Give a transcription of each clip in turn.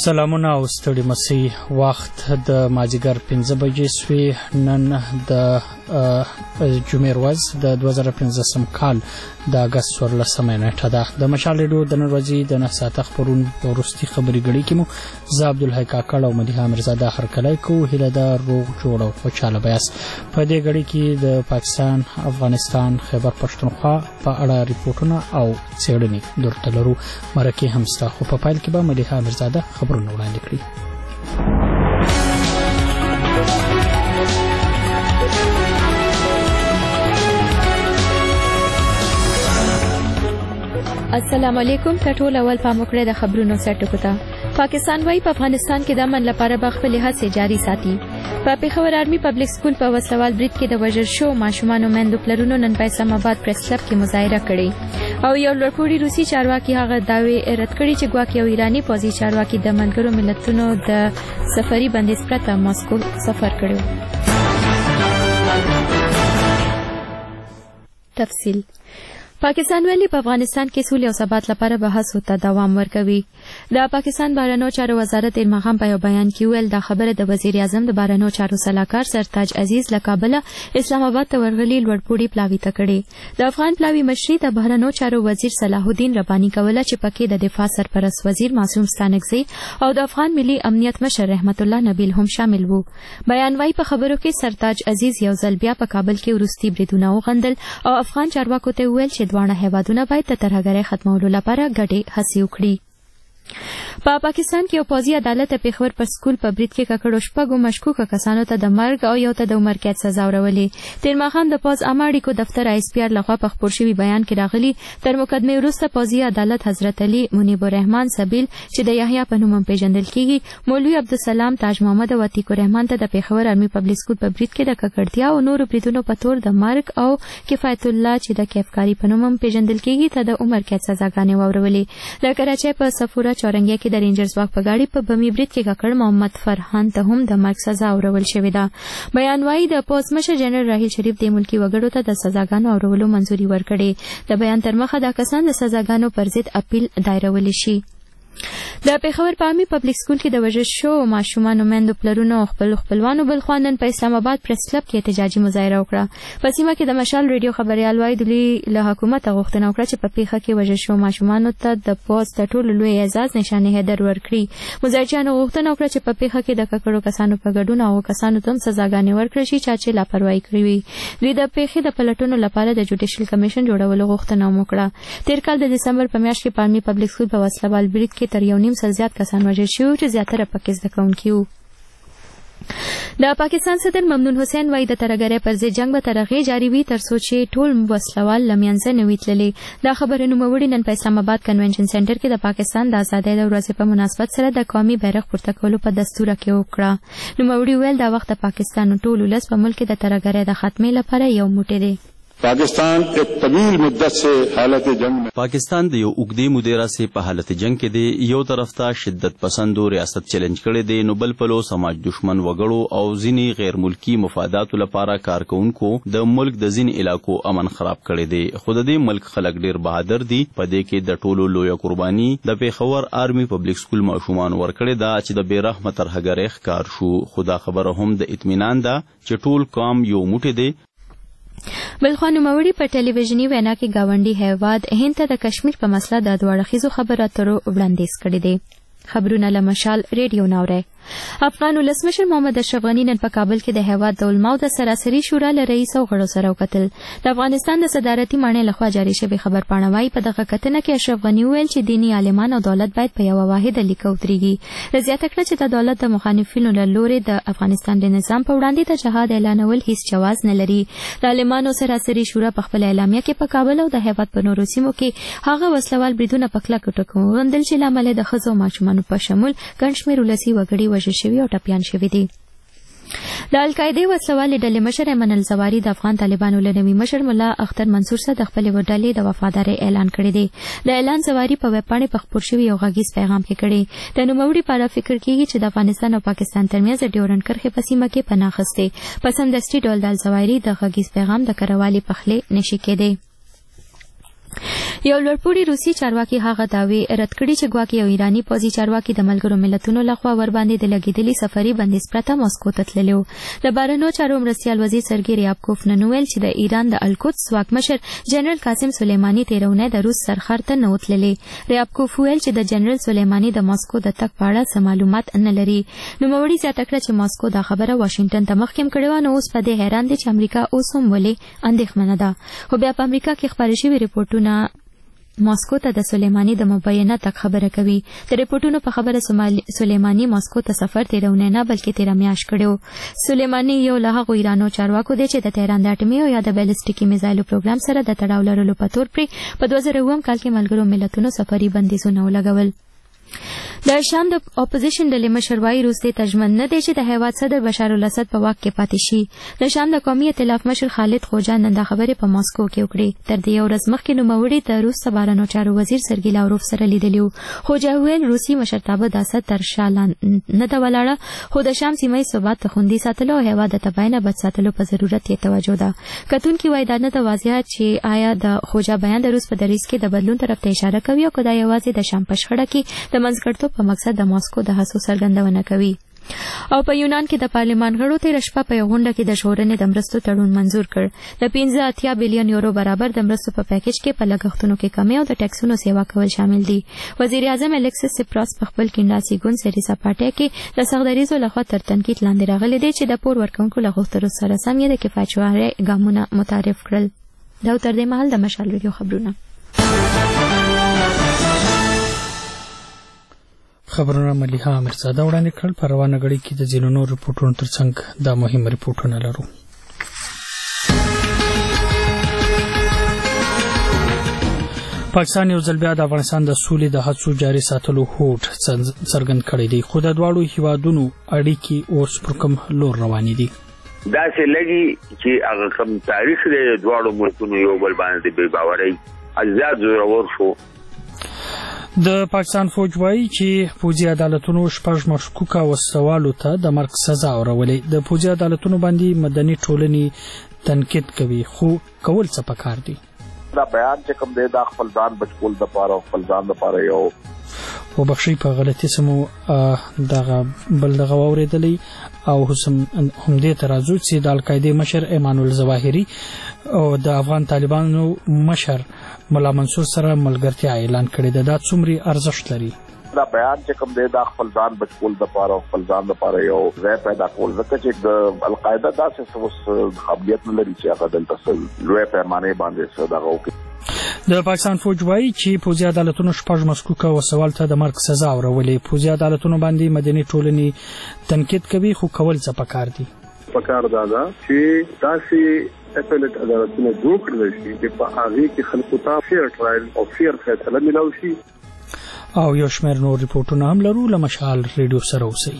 سلامونه او ستړي مسي وخت د مازیګر 5 بجې سوی نن د جمعې ورځ د 2015 کال د اگست 14 نیټه ده. د مشال ریډیو د نن ورځې د 9 ساعته خبرونه ورستي خبري غړي کې مو زه عبدالحی کاکړ او مدیحه مرزاده هرکلی کو هله د روغ جوړ او خوشاله بیاس. په دې غړي کې د پاکستان، افغانستان، خیبر پښتونخوا په اړه ریپورتونه او څېړنې درته لرو. مرکه همستا خو په پایل کې به مدیحه مرزاده خبرونه وړاندې کړي. السلام علیکم. ټول اول پاموکړه د خبرونو سرټکو ته. پاکستان وايي په افغانستان کې د امن لپاره به خپل هڅې جاري ساتي. په پیښور آرمي پبلک سکول په وسلوال برید کې د وژل شو ماشومانو میندو پلرونو نن په اسلام آباد پریس کلب کې مظاهره کړې او یو لوړپوړي روسي چارواکي هغه دعوی رد کړي چې ګواکې یو ایرانی پوځي چارواکي د ملګرو ملتونو د سفري بندیز پرته ماسکو سفر کړو. تفصیل. پاکستان ویلي په افغانستان کې سولې او ثبات لپاره بحث ته دوام ورکوي. د پاکستان بهرنیو چارو وزارت مغام په یو بیان کې ویل دا خبره د وزیر اعظم د بهرنیو چارو سلاکار سرتاج عزیز له کابل اسلام آباد ته ورغلي لوړپوړي پلاوي ته کړي. د افغان پلاوي مشري د بهرنیو چارو وزیر صلاح الدین رباني کوله چې پکې د دفاع سرپرست وزیر معصوم ستانکزی او د افغان ملي امنیت مشر رحمت الله نبیل هم شامل وو. بیان وايي په خبرو کې سرتاج عزیز یو ځل بیا په کابل کې ورستي بریدونه وغندل او افغان چارواکو ته ویل چې دوانه هیوادونه باید د ترهګرۍ ختمولو لپاره ګډې هڅې وکړي. په پاکستان کې یو پوځي عدالت پیښور پر سکول په برید کې ککړو شپږو مشکوکو کسانو ته د مرګ او یو ته د عمر قید سزا ورولې. تیر ماښام د پوځ عامه اړیکو دفتر ISPR لخوا په خپور شوي بیان کې راغلي تر مقدمې وروسته پوځي عدالت حضرت علي منیب الرحمن سبیل چې د یحیی په نوم پیژندل کیږي مولوي عبدالسلام تاج محمد او عتیق الرحمن ته د پیښور آرمي پبلک سکول په برید کې د ککړتیا او نورو بریدونو په تور د مرګ او کفایت الله چې د کیفکاری په نوم پیژندل کیږي ته د عمر قید سزاګانې ورولې. د کراچۍ په صفوره چورنګیا کې د رینجرز واک په گاډي په بمی برید کې ککړ محمد فرحان ته هم د مرګ سزا ورول شوې ده. بیان وايي د پوځ مشر جنرال راحیل شریف د ملکی وګړو ته د سزاګانو اورولو منځوري ورکړې. د بیان تر مخه دا کسان د سزاګانو پر ضد اپیل دایرول شي. د پیښور په عامي پبلک سکول کې د وژل شو ماشومانو میندو پلرونو او خپلوانو بل خوا نن په اسلام آباد پریس کلب کې احتجاجي مظاهره وکړه. په سیمه کې د مشال ریډیو خبريال وايي د له حکومت غوښتنه وکړه چې په پیښه کې وژل شو ماشومانو ته د پوز تر ټولو لوی اعزاز نشانه هدر ورکړي. مظاهرچیانو غوښتنه وکړه چې په پیښه کې د ککړو کسانو په ګډون او کسانو ته سزاګانې ورکړي شي چې لاپروايي کړې وي. دوی د پیښې د پلټونو لپاره د جوډیشل کمیشن جوړولو غوښتنه وکړه. تیر کال د دسمبر په میاشت کې په عامي پبلک سکول په وسلوال برید کې تر 1.5 سل زیات کسان وژل شوي چې زیاتره پکې زده کوونکي وو. د پاکستان صدر ممنون حسین وايي د ترهګرۍ پر ضد جنگ به تر هغې جاري وي تر څو چې ټول وسلوال له منځه نه وي تللي. دا خبره نوموړي نن په اسلام آباد کنونشن سنټر کې د پاکستان د ازادۍ د ورځې په مناسبت سره د قومي بیرغ پورته کولو په دستوره کې وکړه. نوموړي ویل دا وخت د پاکستان ټول ولس په ملک کې د ترهګرۍ د خاتمې لپاره یو موټی دی. پاکستان ایک طویل مدت سے حالت جنگ میں پاکستان د یو اوږدې مودې راهیسې په حالت جنگ کې دی. یو طرف ته شدت پسندو ریاست چیلنج کړی دی نو بل پلو سماج دشمن وګړو او ځینې غیر ملکی مفاداتو لپاره کارکونکو د ملک د ځینې علاقو امن خراب کړی دی. خو د دې ملک خلک ډیر بهادر دي. په دې کې د ټولو لویه قرباني د پیښور آرمي پبلک سکول ماشومان ورکړی دا چې د بیرحمه ترهګرۍ ښکار شو. خدا خبره هم د اطمینان ده چې ټول قوم یو موټی دی. بلخوا نوموړي په ټلویزیوني وینا کې گاونډي هیواد هند ته د کشمیر په مسله د دوه اړخیزو خبرو اترو وړاندیز کړی دی. خبرونه له مشال ریډیو ناوړه. افغان ولسمشر محمد اشرف غني نن په کابل کې د هیواد د علماو د سراسري شورا له رئیس او غړو سره وکتل. د افغانستان د صدارتي ماڼۍ لخوا جاري شوی خبر پاڼه وايي په دغه کتنه کې اشرف غني ویل چې دیني عالمان او دولت باید په یو واحده لیکه ودرېږي. زیاته کړه چې د دولت د مخالفینو له لوري د افغانستان د نظام په وړاندې د جهاد اعلانول هیڅ جواز نه لري. د عالمانو سراسري شورا په خپل اعلامیه کې په کابل او د هیواد په نورو سیمو کې هغه وسلوال بریدونه په کلکه ټکو وغندل چې لامل د ښځو او ماشومانو په شمول ګڼ شمېر ولسي وګړي وژل شوي او ټپیان شوي دي. د القاعده وسلوالې ډلې مشر ایمن الزواري د افغان طالبانو له نوي مشر ملا اختر منصور سره د خپلې ډلې د وفادارۍ اعلان کړی دی. د اعلان زواري په ویب پاڼې په خپور شوي یو غږیز پیغام کې کړی. د نوموړي په اړه فکر کیږي چې د افغانستان او پاکستان ترمنځ د ډیورنډ کرښې په سیمه کې پناه اخیستې. په سمدستي ډول د الزواري د غږیز پیغام د کروالي پخلی نشي کېدی. یو لوړپوړي روسي چارواکي هغه داوی رد کړي چې ګواکې یو ایرانی پوځي چارواکي د ملګرو ملتونو لخوا ورباندې د لګیدلي سفري بندیز پرته ماسکو ته تللی و. د بهرنیو چارو مرستیال وزیر سرګي ریابکوف نن وویل چې د ایران د القدس واکمشر جنرال قاسم سلیماني تېرونی د روس سرخر ته نه وتللی. ریابکوف وویل چې د جنرال سلیماني د ماسکو د تګ په اړه څه معلومات نه لري. نوموړي زیاته کړه چې ماسکو دا خبره واشنګټن ته مخکې کړې وه، نو اوس په دې حیران دي چې امریکا اوس هم ولې اندېښمنه ده. خو بیا په امریکا کې خپاره شوي ریپورټونه ماسکو ته د سلیماني د مبینه تک خبره کوي. د ریپورټونو په خبره سلیماني ماسکو ته سفر تیرونه نه بلکې 13 میاشت کړو. سلیماني یو له هغو ایرانو چارواکو دی چې د تهران د اټومي او یا د بیلسټیکي میزایلو پروګرام سره د تړاو لرلو په تور پرې په 2009 کال کې ملګرو ملتونو سفري بندیزونه ولګول. د شام د اپوزیشن ډلې مشر وایي روس دې تجمن نه دی چې د هیواد صدر بشار الاسد په واک کې پاتې شي. د شام د قومي ائتلاف مشر خالد خوجان نن دا خبرې په ماسکو کې وکړې. تر دې یو ورځ مخکې نوموړي د روس بهرنیو چارو وزیر سرګي لاوروف سره لیدلي وو. خوجا وویل روسي مشرتابه د اسد تر شا نه ده ولاړه، خو د شام سیمه ییز ثبات ته خوندي ساتلو او هیواد د تباهۍ نه بچ ساتلو په ضرورت یې توجه ده. کتونکي وایي دا نه ده واضحه چې آیا د خوجا بیان د روس په دریځ کې د بدلون طرف ته اشاره کوي او که دا یوازې د شام په شخړه کې د منځګړیتوب په مقصد د ماسکو د هڅو څرګندونه کوي. او په یونان کې د پارلمان غړو تېره شپه په یو غونډه کې د ژغورنې د مرستو تړون منظور کړ. د 15 بلین یورو برابر د مرستو په پیکیج کې په لګښتونو کې کمی او د ټیکسونو سیوا کول شامل دي. وزیر اعظم الیکسس سپراس په خپل کینډاسي ګوند سریسا پارټي کې د سغدریزو لخوا تر تنقید لاندې راغلي دي چې د پور ورکونکو له غوښتنو سره سم یې د کفایتشوارۍ ګامونه متعارف کړل. دا تر دې مهال د مشال ریډیو خبرونه. خبرونه مليحه امرزاده وړاندې کړل. په روانه غړي کې د ځینو نور ریپورټونو ترڅنګ دا مهم ریپورټونه لرو. پاکستان یو ځل بیا د افغانستان د سولې د هڅو جاري ساتلو هوډ څرګند کړی دی، خو د دواړو هیوادونو اړیکې اوس پر کوم لور روانې دي. دا چې لګي چې هغه کوم تاریخ دی دواړو ملکونو یو بل باندې بې باورۍ ازاد زورور شو. د پاکستان فوج وایي چې پوځي عدالتونو شپږ مشکوکه وسوالو ته د مرګ سزا ورولې. د پوځي عدالتونو باندې مدني ټولنې تنقید کوي، خو کول څه پکار دي؟ دا بیان چې کوم دی دا خپل ځان بچول د پاره خپل ځان د پاره یو په بخښي په غلطي سمو دغه بل دغه اوریدلې او هم دې ترازو چې د القاعده مشر ایمان الظواهری او د افغان طالبانو مشر ملا منصور سره ملګرتیا اعلان کړې ده. دا څومره ارزښت لري؟ دا بیان چې کوم دی دا خپل ځان بچول د پاره خپل ځان د پاره یو ځای پیدا کول، ځکه چې د القاعده داسې اوس قابلیت نه لري چې هغه دلته لوی پیمانه باندې دغه وکړي. د پاکستان فوج وایي چې پوځي عدالتونو شپږ مشکوکه وسوال ته د مرګ سزا ورولې. پوځي عدالتونو باندې مدني ټولنې تنقید کوي، خو کول څه پکار دي؟ پکار دا چې تاسو اپلیټ عدالتونه جوړ کړل شي چې په هغه کې خلکو ته فیر ټرایل او فیر فیصله ملو شي. او یو شمېر نور ریپورټونه هم لرو. له مشال ریډیو سره اوسئ.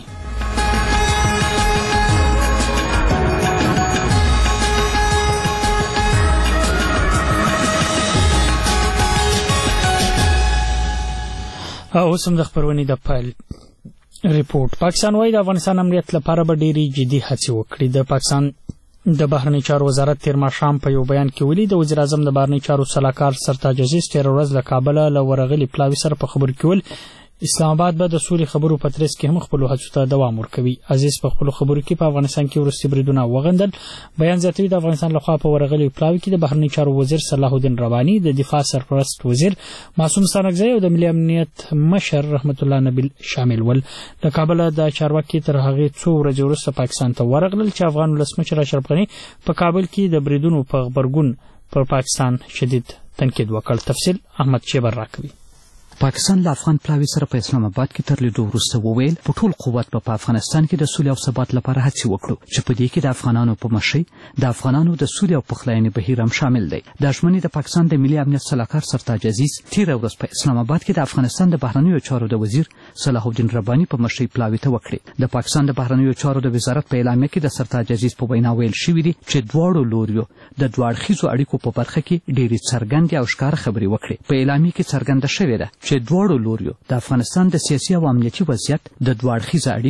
او سم د خبرونې د پایل ریپورت. پاکستان وايي د افغانستان امنیت لپاره به ډېری جدي هڅې وکړي. د پاکستان د بهرنی چارو وزارت تیر ماښام په یو بیان کې ویلي د وزیر اعظم د بهرنی چارو سلاکار سرتاج عزیز تیر ورځ له کابل له ورغلي پلاوي سره په خبرو کې ول اسلام آباد به د سولې خبرو په ترڅ کې هم خپل هڅو ته دوام ورکوي. عزیز په خپل خبرو کې په افغانستان کې ورستي بریدونه وغندل. بیان زیاتوي د افغانستان لخوا په ورغلي پلاوي کې د بهرنی چارو وزیر صلاح الدین رواني، د دفاع سرپرست وزیر معصوم ستانکزی او د ملي امنیت مشر رحمت الله نبیل شامل ول. د کابل د چارواکي تر هغه څو ورځې وروسته پاکستان ته ورغلل چې افغان ولسمشر اشرف غني په کابل کې د بریدونو په خبرګون پر پاکستان شدید تنقید وکړ. تفصیل احمد شیبر راکوي. پاکستان له افغان پلاوي سره په اسلام آباد کې تر لیدو وروسته وویل په ټول قوت په افغانستان کې د سولې او ثبات لپاره هڅې وکړو چې په دې کې د افغانانو په مشرۍ د افغانانو د سولې او پخلاینې بهیر هم شامل دی. د ژمنې د پاکستان د ملي امنیت سلاکار سرتاج عزیز تېره ورځ په اسلام آباد کې د افغانستان د بهرنیو چارو د وزیر صلاح الدین رباني په مشرۍ پلاوي ته وکړې. د پاکستان د بهرنیو چارو د وزارت په اعلامیه کې د سرتاج عزیز په وینا ویل شوي دي چې دواړو لوریو د دوه اړخیزو اړیکو په برخه کې ډېرې څرګندې او ښکاره خبرې وکړې. په اعلامیه کې څرګنده شوې ده چې دواړو لوریو د افغانستان د سیاسي او امنیتي وضعیت د دوه اړخیزه اړیکو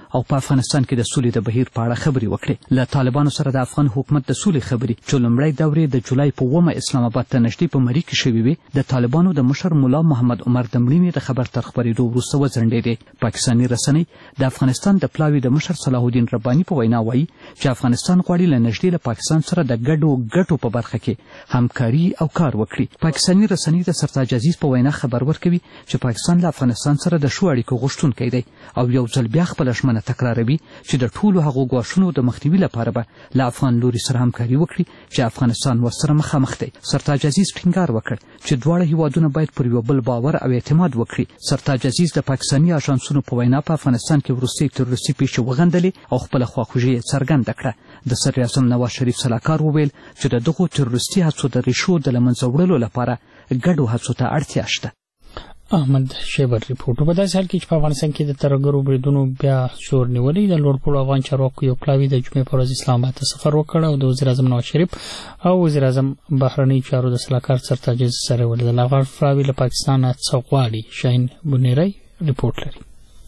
او په افغانستان کې د سولې د بهیر په اړه خبرې وکړې. له طالبانو سره د افغان حکومت د سولې خبرې چې لومړی دورې د جولای په 9 اسلام آباد ته نږدې په مری کې شوې وې، د طالبانو د مشر مولا محمد عمر د مړینې د خبر تر خپرېدو وروسته وځنډېدې. پاکستاني رسنۍ د افغانستان د پلاوي د مشر صلاح الدین رباني په وینا وایي چې افغانستان غواړي له نږدې له پاکستان سره د ګډو په برخه کې همکاري او کار وکړي. پاکستاني رسنۍ د سرتاج عزیز په وینا خبر ورکوي چې پاکستان له افغانستان سره د ښو اړیکو غوښتونکی دی او یو ځل بیا خپله ژمنه تکراروي چې د ټولو هغو ګواښونو د مخنیوي لپاره به له افغان لوري سره همکاري وکړي چې افغانستان ورسره مخامخ دی. سرتاج عزیز ټینګار وکړ چې دواړه هیوادونه باید پر یو بل باور او اعتماد وکړي. سرتاج عزیز د پاکستاني آژانسونو په وینا په افغانستان کې وروستۍ تروریستي پیښې وغندلې او خپله خواخوږي یې څرګنده کړه. د صدر اعظم نواز شریف سلاکار وویل چې د دغو تروریستي هڅو د ریښو د له منځه وړلو لپاره ګډو هڅو ته اړتیا شته. احمد شیبر ریپورټ. په داسې حال کې چې په افغانستان کې د ترهګرو بریدونو بیا زور نیولی، د لوړپوړو افغان چارواکو یو پلاوي د جمعې په ورځ اسلام آباد ته سفر وکړ او د وزیر اعظم نواز شریف او وزیر اعظم بهرنی چارو د سلاکار سرتاج عزیز سره ولیدل. هغه پلاوي له پاکستان څخه غواړي. شاهین بنيري ریپورټ لري.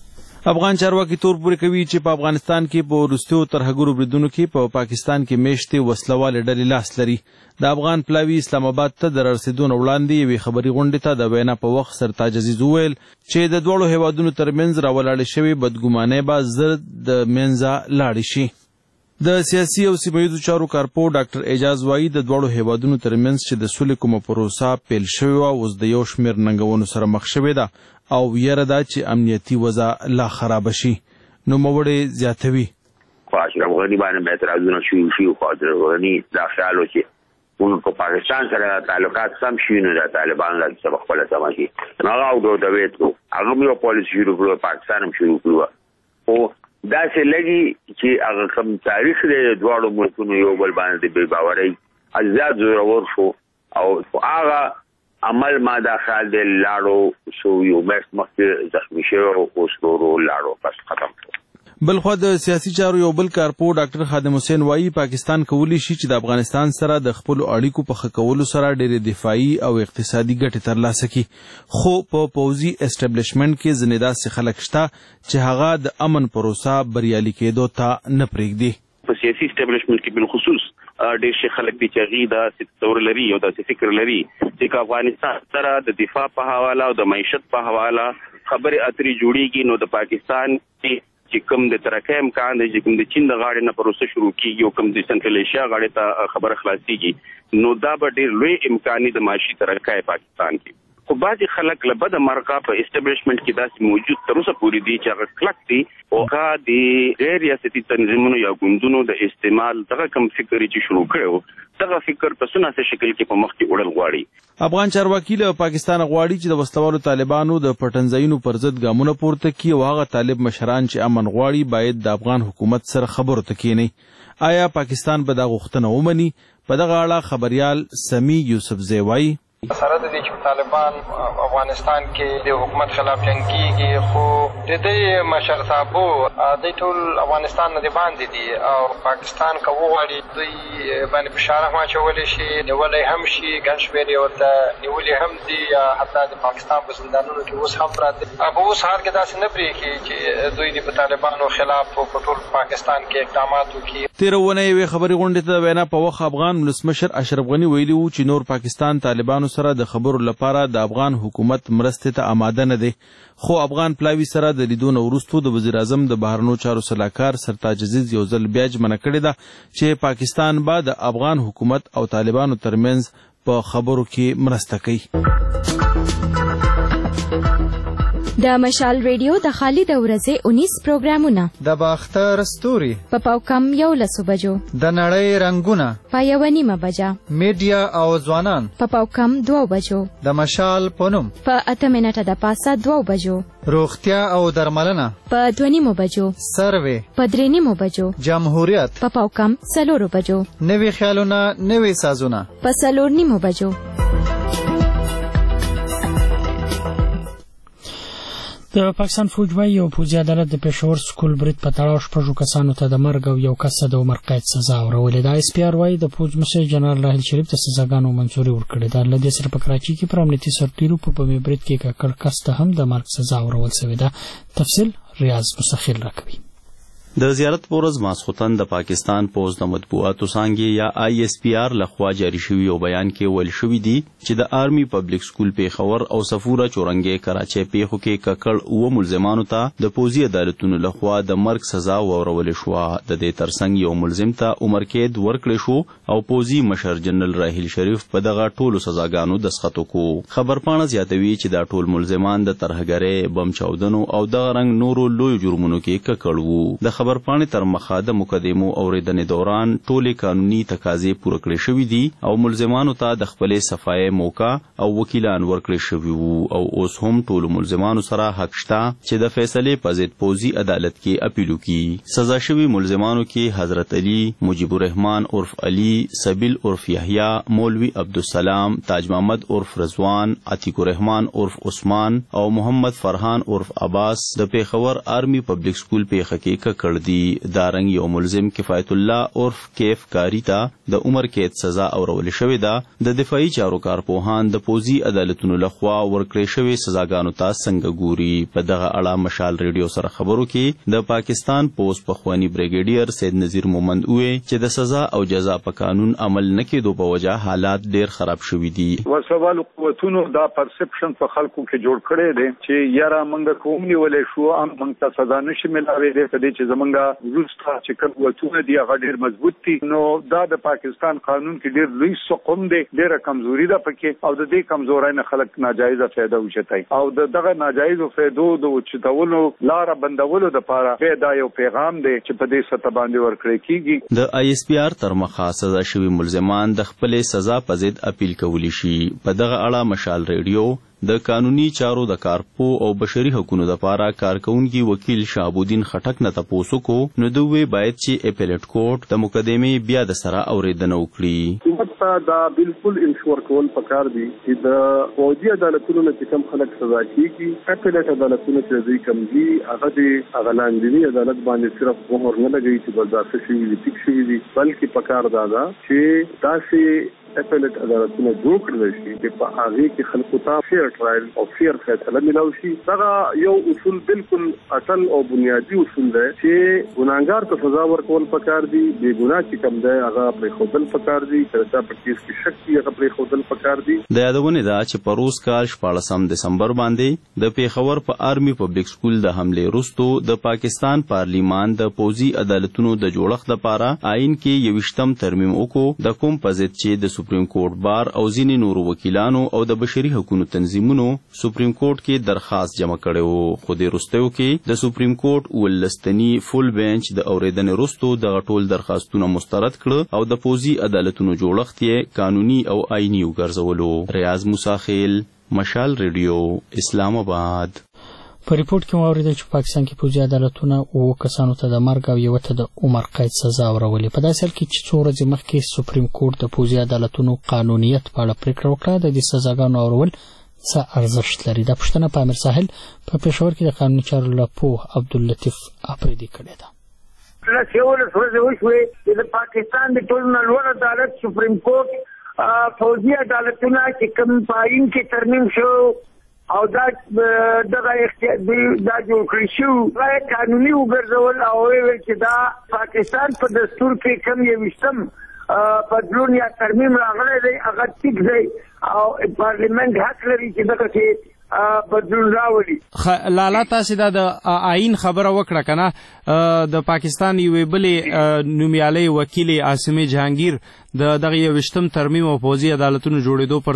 افغان چارواکي تور پورې کوي چې په افغانستان کې په وروستیو ترهګرو بریدونو کې په پاکستان کې میشتې وسلوالې ډلې لاس لري. د افغان پلاوي اسلام آباد ته د رسیدو نه وړاندې یوې خبري غونډې ته د وینا په وخت سرتاج عزیز وویل چې د دواړو هیوادونو ترمنځ راولاړې شوې بدګمانۍ به زر د منځه لاړې شي. د سیاسي او سیمهییزو چارو کارپو ډاکټر اعجاز وایي د دواړو هیوادونو ترمنځ چې د سولې کومه پروسه پیل شوې وه اوس د یو شمېر ننګونو سره مخ شوې ده او یره ده چې امنیتي وضع لا خرابه شي. نوموړی زیاتوي اشرف غني باندې اعتراضونه شروع خو اشرف غني دا خیال و چې اون په پاکستان سره تعلقات سم شي نو د طالبان له سبق خپل سم شي. هغه او د ویټو هغه یو پالیسی شروع کړو، پاکستان هم شروع کړو او دا چې لګي چې هغه کوم تاریخ د دواړو ملکونو یو بل باندې بې باورۍ ازاد زورور شو او هغه عمل ما دا خیال دی لاړو شو یو مخ مخکې زخمی شو او سورو لاړو بس ختم شو. بلخوا د سیاسي چارو یو بل کارپو ډاکټر خادم حسین وایي پاکستان کولی شي چې د افغانستان سره د خپلو اړیکو په ښه کولو سره ډېرې دفاعي او اقتصادي ګټې ترلاسه کړي، خو په پوځي اسټابلیشمنټ کې ځینې داسې خلک شته چې هغه د امن پروسه بریالي کېدو ته نه پرېږدي. په سیاسي اسټابلیشمنټ کې بالخصوص ډېر شي خلک دي چې هغوی دا تصور لري او داسې فکر لري چې افغانستان سره د دفاع په حواله او د معیشت په حواله خبرې اترې جوړېږي نو د پاکستان چې کوم د ترقۍ امکان دی چې کوم د چین د غاړې نه پروسه شروع کېږي او کوم د سنټرل ایشیا غاړې ته خبره خلاصېږي نو دا به ډېر لوی امکان د معاشي ترقۍ پاکستان کې. خو بعضې خلک له بده مرغه په اسټابلیشمنټ کې داسې موجود تر اوسه پورې دي چې هغه کلک دي او هغه د غیر ریاستي تنظیمونو یا ګوندونو د استعمال دغه کوم فکر چې شروع کړی دغه فکر په څه شکل کې په مخ کې وړل غواړي. افغان چارواکي له پاکستان غواړي چې د وسلوالو طالبانو د پټنځایونو پر ضد ګامونه پورته کړي او هغه طالب مشران چې امن غواړي باید د افغان حکومت سره خبرو ته کښیني. آیا پاکستان به دا غوښتنه ومني؟ په دغه اړه خبریال سمی یوسفزی وایي سره د دې چې طالبان افغانستان کې د حکومت خلاف جنګ کیږي خو د دې مشر صاحبو دوی ټول افغانستان نه د باندې دي او پاکستان که وغواړي دوی باندې فشار هم اچولی شي، نیولی هم شي، ګڼ شمېر یې ورته نیولي هم دي یا حتی د پاکستان په زندانونو کې اوس هم پراته دي. په اوس حال کې داسې نه پرېږدي چې دوی د په طالبانو خلاف په ټول پاکستان کې اقدامات وکړي. تېره اونۍ یوې خبرې غونډې ته د وینا په وخت افغان ولسمشر اشرف غني ویلي وو چې نور پاکستان طالبانو سره د خبرو لپاره د افغان حکومت مرستې ته آماده نه دی، خو افغان پلاوي سره د لیدو نه وروستو د وزیر اعظم د بهرنیو چارو سلاکار سرتاج عزیز یو ځل بیا ژمنه کړې ده چې پاکستان به د افغان حکومت او طالبانو ترمنځ په خبرو کې مرسته کوي. د مشال ریډیو د خالد ورځې 19 پروګرامونه د باختر ستوري په پاوکم 11 بجو، د نړۍ رنگونه په 1:30 بجه، میډیا او ځوانان په پاوکم 2 بجو، د مشال پونم په 8 منټه د پاسه 2 بجو، روغتیا او درملنه په 2:30 بجو، سروې په 3:30 بجو، جمهوریت په پاوکم 4 بجو، نوي خیالونه نوي سازونه په 4:30 بجو. د پاکستان فوج وايي یو پوځي عدالت د پېښور سکول برید په تړاو 6 کسانو ته د مرګ او یو کس د عمر قید سزا ورولې ده. اس پی آر وايي د پوځ مشر جنرال راحیل شریف ته سزاګانو منظوري ورکړې ده. له دې سره په کراچي کې پر امنیتي سرتیرو په بمي برید کې ککړ کس ته هم د مرګ سزا ورول شوې ده. تفصیل ریاض مسخر راکوي. د زیارت پورز ماسختن د پاکستان پوز د مطبوعاتو څانګې یا ISPR لخوا جاری شوی او بیان کې ویل شوی دی چې د آرمي پبلک سکول پیښور او صفوره چورنګې کراچۍ پیښو کې ککړ او ملزمانو ته د پوزي عدالتونو لخوا د مرګ سزا ورول شو. د دې ترڅنګ یو ملزم ته عمر قید ورکړل شو او پوزي مشر جنرال راحیل شریف په دغه ټولو سزاګانو دسخط وکړو. خبرپاڼه زیاتوي چې دا ټول ملزمان د ترهګرۍ، بم چاودنو او دغه رنګ نورو لوی جرمونو کې ککړ وو. د خبرپاڼې تر مخه د مقدمو اوریدنې دوران ټولې قانوني تقاضې پوره کړې شوې دي او ملزمانو ته د خپلې صفای موقع او وکیلان ورکړل شوي وو او اوس هم ټولو ملزمانو سره حق شته چې د فیصلې په ضد پوزي عدالت کې اپیل وکړي. سزا شوي ملزمانو کې حضرت علي، مجيب الرحمن عرف علي، سبیل عرف یحیی، مولوی عبدالسلام، تاج محمد عرف رضوان، عتیق الرحمن عرف عثمان او محمد فرحان عرف عباس د پیښور آرمي پبلک سکول پیښه کې کړ دی. دارنګ یو ملزم کفایت الله عرف کیف کاری ته د عمر قید سزا اورول شوې ده. د دفاعي چارو کارپوهان د پوزي عدالتونو لخوا ورکړې شوې سزاګانو ته څنګه ګوري. په دغه اړه مشال ریډیو سره خبرو کې د پاکستان پوز پخوانی بریګیډیر سید نذیر مومند وې چې د سزا او جزا په قانون عمل نه کېدو په وجه حالات ډېر خراب شوي دي. وسوال قوتونو دا پرسپشن په خلکو کې جوړ کړی دی چې یاره موږ کوم نیولې شو ام موږ ته سزا نشي ملاوي دی کدي چې زمونږ روستا چې کوم وتونه دی هغه ډیر مضبوط دي. نو دا د پاکستان قانون کې ډیر لوی سقوم دی، ډیره کمزوري ده پکې او د دې کمزورۍ نه خلک ناجایزه فایده وچتای او دغه ناجایزو فایدو د وچتولو لار بندولو د لپاره دا یو پیغام دی چې په دې سطح باندې ورکړی کیږي. د ISPR تر مخه سزا شوي ملزمان د خپلې سزا په ضد اپیل کولی شي. په دغه اړه مشال ریډیو د قانوني چارو د کارپو او بشري حقوقو لپاره کارکونکي وکیل شهابالدین خټک نه تاسو کو نو دوی باید چې اپیلیټ کورټ د مقدمې بیا د سره اوریدنه وکړي. حکومت دا بالکل انشور کول پکار دي چې د فوجي عدالتونو نه کم خلک سزا کیږي. اپیلیټ عدالتونو چې دوی کم دي هغه د اغلاندنی عدالت باندې صرف عمر نه لګي چې برداشت شي دي ټیک شي دي بلکې پکار دا چې تاسو اپیلیټ عدالتونه جوړ کړل شي چې په هغه کې خلکو ته فیر ټرایل او فیر فیصله ملو شي. دا یو اصول بالکل اصل او بنیادی اصول دی چې ګناګار ته سزا ورکول پکار دي، بے ګناه چې کم دی هغه پرې خودل پکار دي، چې په کیس کې شک دی هغه پرې خودل پکار دي. د یادونه ده چې په روز کال 14 دسمبر باندې د پیښور په آرمي پبلک سکول د حمله وروسته د پاکستان پارلیمان د پوزي عدالتونو د جوړښت لپاره آئین کې 21م ترمیم وکړو د کوم په ضد چې د سپریم کورټ بار او ځینې نورو وکیلانو او د بشري حقوقو تنظیمونو سپریم کورټ کې درخواست جمع کړو. خو د وروستیو کې د سپریم کورټ ولستنی فول بنچ د اوریدنې وروسته د ټول درخواستونه مسترد کړ او د پوزي عدالتونو جوړښت یې قانوني او آئینی وګرځولو. ریاض موسی خیل، مشال ریډیو، اسلام آباد. په ریپورت کې واوریدل چې پاکستان کې پوزي عدالتونه او کسانو ته د مرګ او یو ته د عمر قید سزا ورولې. په داسې حال کې چې څو ورځې مخکې سپریم کورټ د پوزي عدالتونو قانونیت په اړه پریکړه وکړه، د دې سزاګانو اورول څه ارزښت لري؟ دا پوښتنه په امیر ساحل په پېښور کې د قانوني چارو لپاره عبداللطیف اپریدي کړې ده. لکه ورځ وشوې چې د پاکستان د ټولو نه لوړ عدالت سپریم کورټ پوزي عدالتونه چې کوم پاین کې ترمیم شو او دا دغه اختیار دا جوړ کړی شو غیر قانوني وګرځول او ویل چې دا پاکستان په دستور کې کوم یو وشتم بدلون یا ترمیم راغلی دی هغه ټیک دی او پارلیمنت حق لري چې دغه کې بدلون راولي. لالا تاسو دا د آئین خبره وکړه کنه د پاکستان یوې بلې نومیالۍ وکیل عاصمه جهانگیر د دغه 20م ترمیم او پوزي عدالتونو جوړېدو پر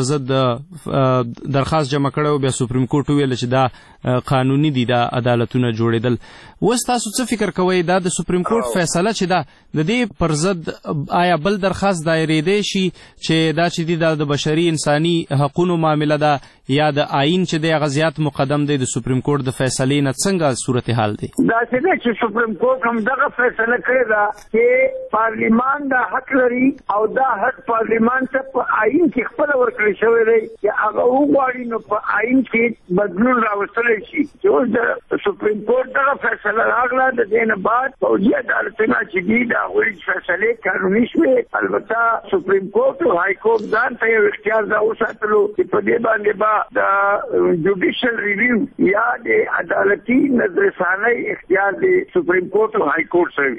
ضد درخواست جمع کړو. بیا سپریم کورټ ویل چې دا قانوني دي دا عدالتونه جوړېدل. اوس تاسو څه فکر کوئ دا د سپریم کورټ فیصله چې دا د دې پر ضد آیا بل درخواست دایرېدی شي چې دا چې دی د بشري انساني حقوقو معامله ده یا د آئین چې دی هغه زیات مقدم دی د سپریم کورټ د فیصلې نه څنګه صورتحال دی؟ دا چې سپریم کورټ هم دغه فیصله کړې ده چې پارلیمان دا حق لري او دا حق پارلیمان ته په آئین کې خپل ورکړل شوی دی چې هغه وغواړي نو په آئین کې بدلون راوستلی شي. چې اوس د سپریم کورټ دغه فیصله راغله د دې نه بعد پوځي عدالتونه چې دي د هغوی فیصلې قانوني شوې. البته سپریم کورټ او های کورټ ځان ته یو اختیار دا وساتلو چې په دې باندې به د جوډیشل ریویو یا د عدالتي نظرثانی اختیار د سپریم کورټ او های کورټ سره.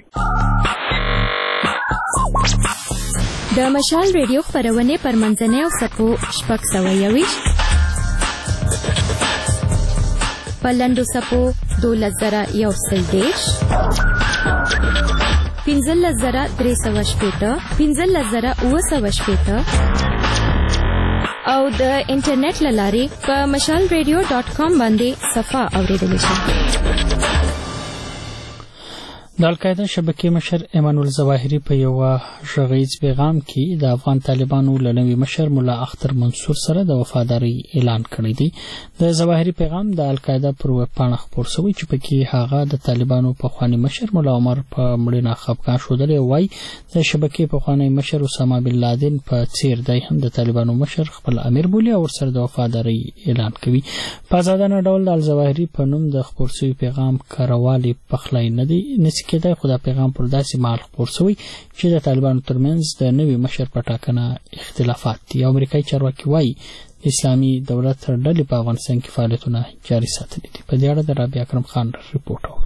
د مشال ریډیو خبرونه پر منځنۍ او سپو شپږ سوه یویشت په لنډو سپو 12,130 15,380 15,980 او د انټرنیټ له لارې په mashalradio.com باندې صفحه اوریدلی شئ. د القاعده شبکې مشر ایمان الظواهری په یو غږیز پیغام کې د افغان طالبانو لنوي مشر مولا اختر منصور سره د وفاداری اعلان کړی دی. د ظواهری پیغام د القاعده پر ویب پاڼه خپور شوی چې پکې هغه د طالبانو پخوانی مشر مولا عمر په مړینه خفقان شودلی وای د شبکې پخوانی مشر اسامه بن لادن په څیر دی هم د طالبانو مشر خپل امیر بولی او سره د وفاداری اعلان کوي. په ازادانه ډول د الظواهری په نوم د خپور شوی پیغام کاروالي پخلای نه دی کېدای خو دا پیغام پر داسې مال خپور شوی چې د طالبانو ترمنځ د نوي مشر په ټاکنه اختلافات دي. امریکایي چارواکي وایي اسلامي دولت ډلې په افغانستان کې فعالیتونه جاري ساتلي دي. په دې اړه د رابعه اکرم خان رپورټ اورو.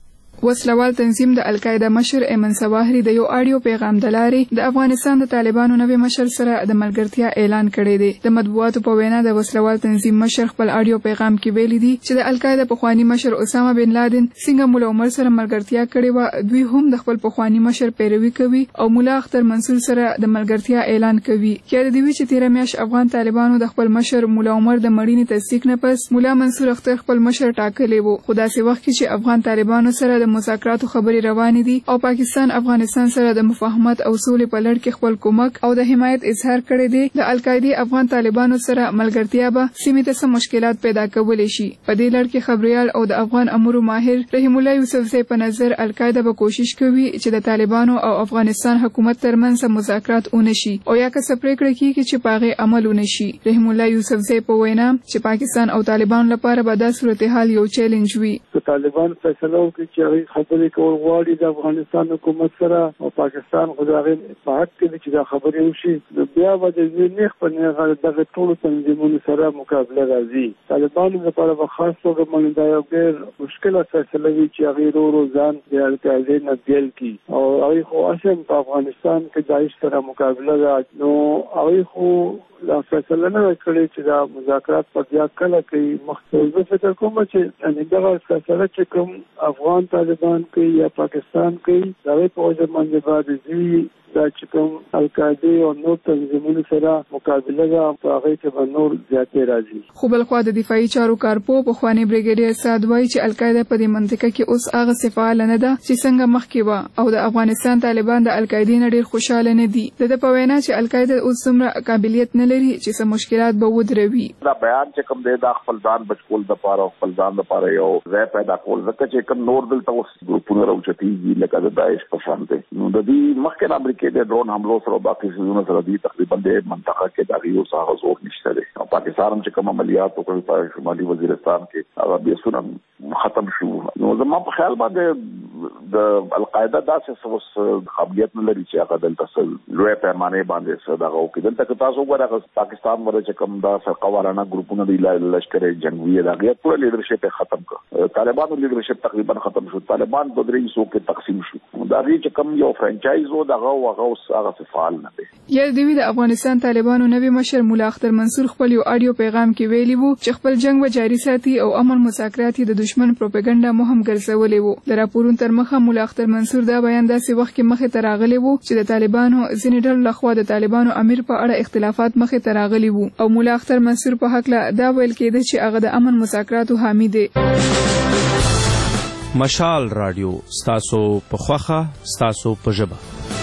وسلوال تنظیم د القاعده مشر ایمن ظواهری د یو آډیو پیغام د لارې د افغانستان د طالبانو نوي مشر سره د ملګرتیا اعلان کړی دی. د مطبوعاتو په وینا د وسلوال تنظیم مشر خپل آډیو پیغام کې ویلي دي چې د القاعده پخوانی مشر اسامه بن لادن څنګه مولا عمر سره ملګرتیا کړې و، دوی هم د خپل پخوانی مشر پیروي کوي او مولا اختر منصور سره د ملګرتیا اعلان کوي. یاد دی چې 13 میاشت افغان طالبانو د خپل مشر مولا عمر د مړینې تصدیق نه پس مولا منصور اختر خپل مشر ټاکلی وو. خو داسې وخت کې چې افغان طالبانو سره د مذاکراتو خبرې روانې دي او پاکستان افغانستان سره د مفاهمت او سولې په لړ کې خپل کومک او د حمایت اظهار کړی دی، د القاعده افغان طالبانو سره ملګرتیا به سیمې ته سم مشکلات پیدا کولی شي. په دې لړ کې خبريال او د افغان امور ماهر رحیم الله یوسفزی په نظر القاعده به کوشش کوي چې د طالبانو او افغانستان حکومت ترمنځ مذاکرات ونشي او یا که څه پریکړه کیږي چې پاغه عمل ونشي. رحیم الله یوسفزی په وینا چې پاکستان او طالبان لپاره به دا صورتحال یو چیلنج وي. طالبان فیصله وکړي چې خبرې کول غواړي د افغانستان حکومت سره او پاکستان خدای په حق کې چې دا خبرې وشي، بیا به د نیخ په نیغه دغه ټول تنظیمونو سره مقابله راځي. طالبانو لپاره به خاص توګه باندې دا یو ډېر مشکله فیصله وي چې هغه ورو ځان د القاعده نه بیل کی او هغه خو اصلا په افغانستان کې داعش سره مقابله راځي. نو هغه خو لا فیصله نه کړې چې دا مذاکرات په بیا کله کې مخصوص فکر کوم چې دغه فیصله چې کوم افغان طالبان کې یا پاکستان کې دا په وجه باندې باندې دا چې کوم القاعده او نور تنظیمونو سره مقابله ده په هغه کې به نور زیاتې راځي. خو بل خو د دفاعي چارو کارپو په خواني بریګیډیر سعد وایي چې القاعده په دې منطقه کې اوس هغه فعال نه ده چې څنګه مخکې و او د افغانستان طالبان د القاعده نه ډیر خوشاله نه دي. د په وینا چې القاعده اوس څومره قابلیت نه لري چې څه مشکلات به ودروي. دا بیان چې کوم دی د خپل ځان بچول د پاره او خپل ځان لپاره یو ځای پیدا کول ځکه چې کوم نور دلته اوس ګروپونه راوچتي لکه د داعش په شان دي. نو د دې مخکې کې د ډرون حملو سره باقي څه سره دي تقریبا د منطقه کې د یو څه زور نشته دی. پاکستان چې کوم عملیات وکړل په شمالي وزیرستان کې هغه به سونه ختم شو. نو زما په خیال باندې د القاعده داسې څه قابلیت نه لري چې هغه دلته لوی پیمانه باندې دغه وکړي. دلته تاسو وګورئ پاکستان ورته چې کوم دا سرقوارانه ګروپونه دی لشکر جنگي دغه ټول لیدرشپ ختم کړ. طالبانو لیدرشپ تقریبا ختم شو. طالبان په درې حصو کې تقسیم شو. دا چې کوم یو فرانچایز و دغه هغه فعال نه دی. یا د افغانستان طالبانو نوی مشر مولا اختر منصور خپل یو آډیو پیغام کې ویلي وو چې خپل جنگ و جاري ساتي او امن مذاکرات د دشمن پروپاګاندا مهم ګرځولې وو. د راپورونو تر مخه مولا اختر منصور دا بیان داسې وخت کې مخه تراغلی وو چې د طالبانو ځینې ډلو لخوا د طالبانو امیر په اړه اختلافات مخه تراغلی وو او مولا اختر منصور په حق لا دا ویل کېده چې هغه د امن مذاکراتو حامی دی. مشال رادیو ستاسو په خوخه ستاسو په ژبه.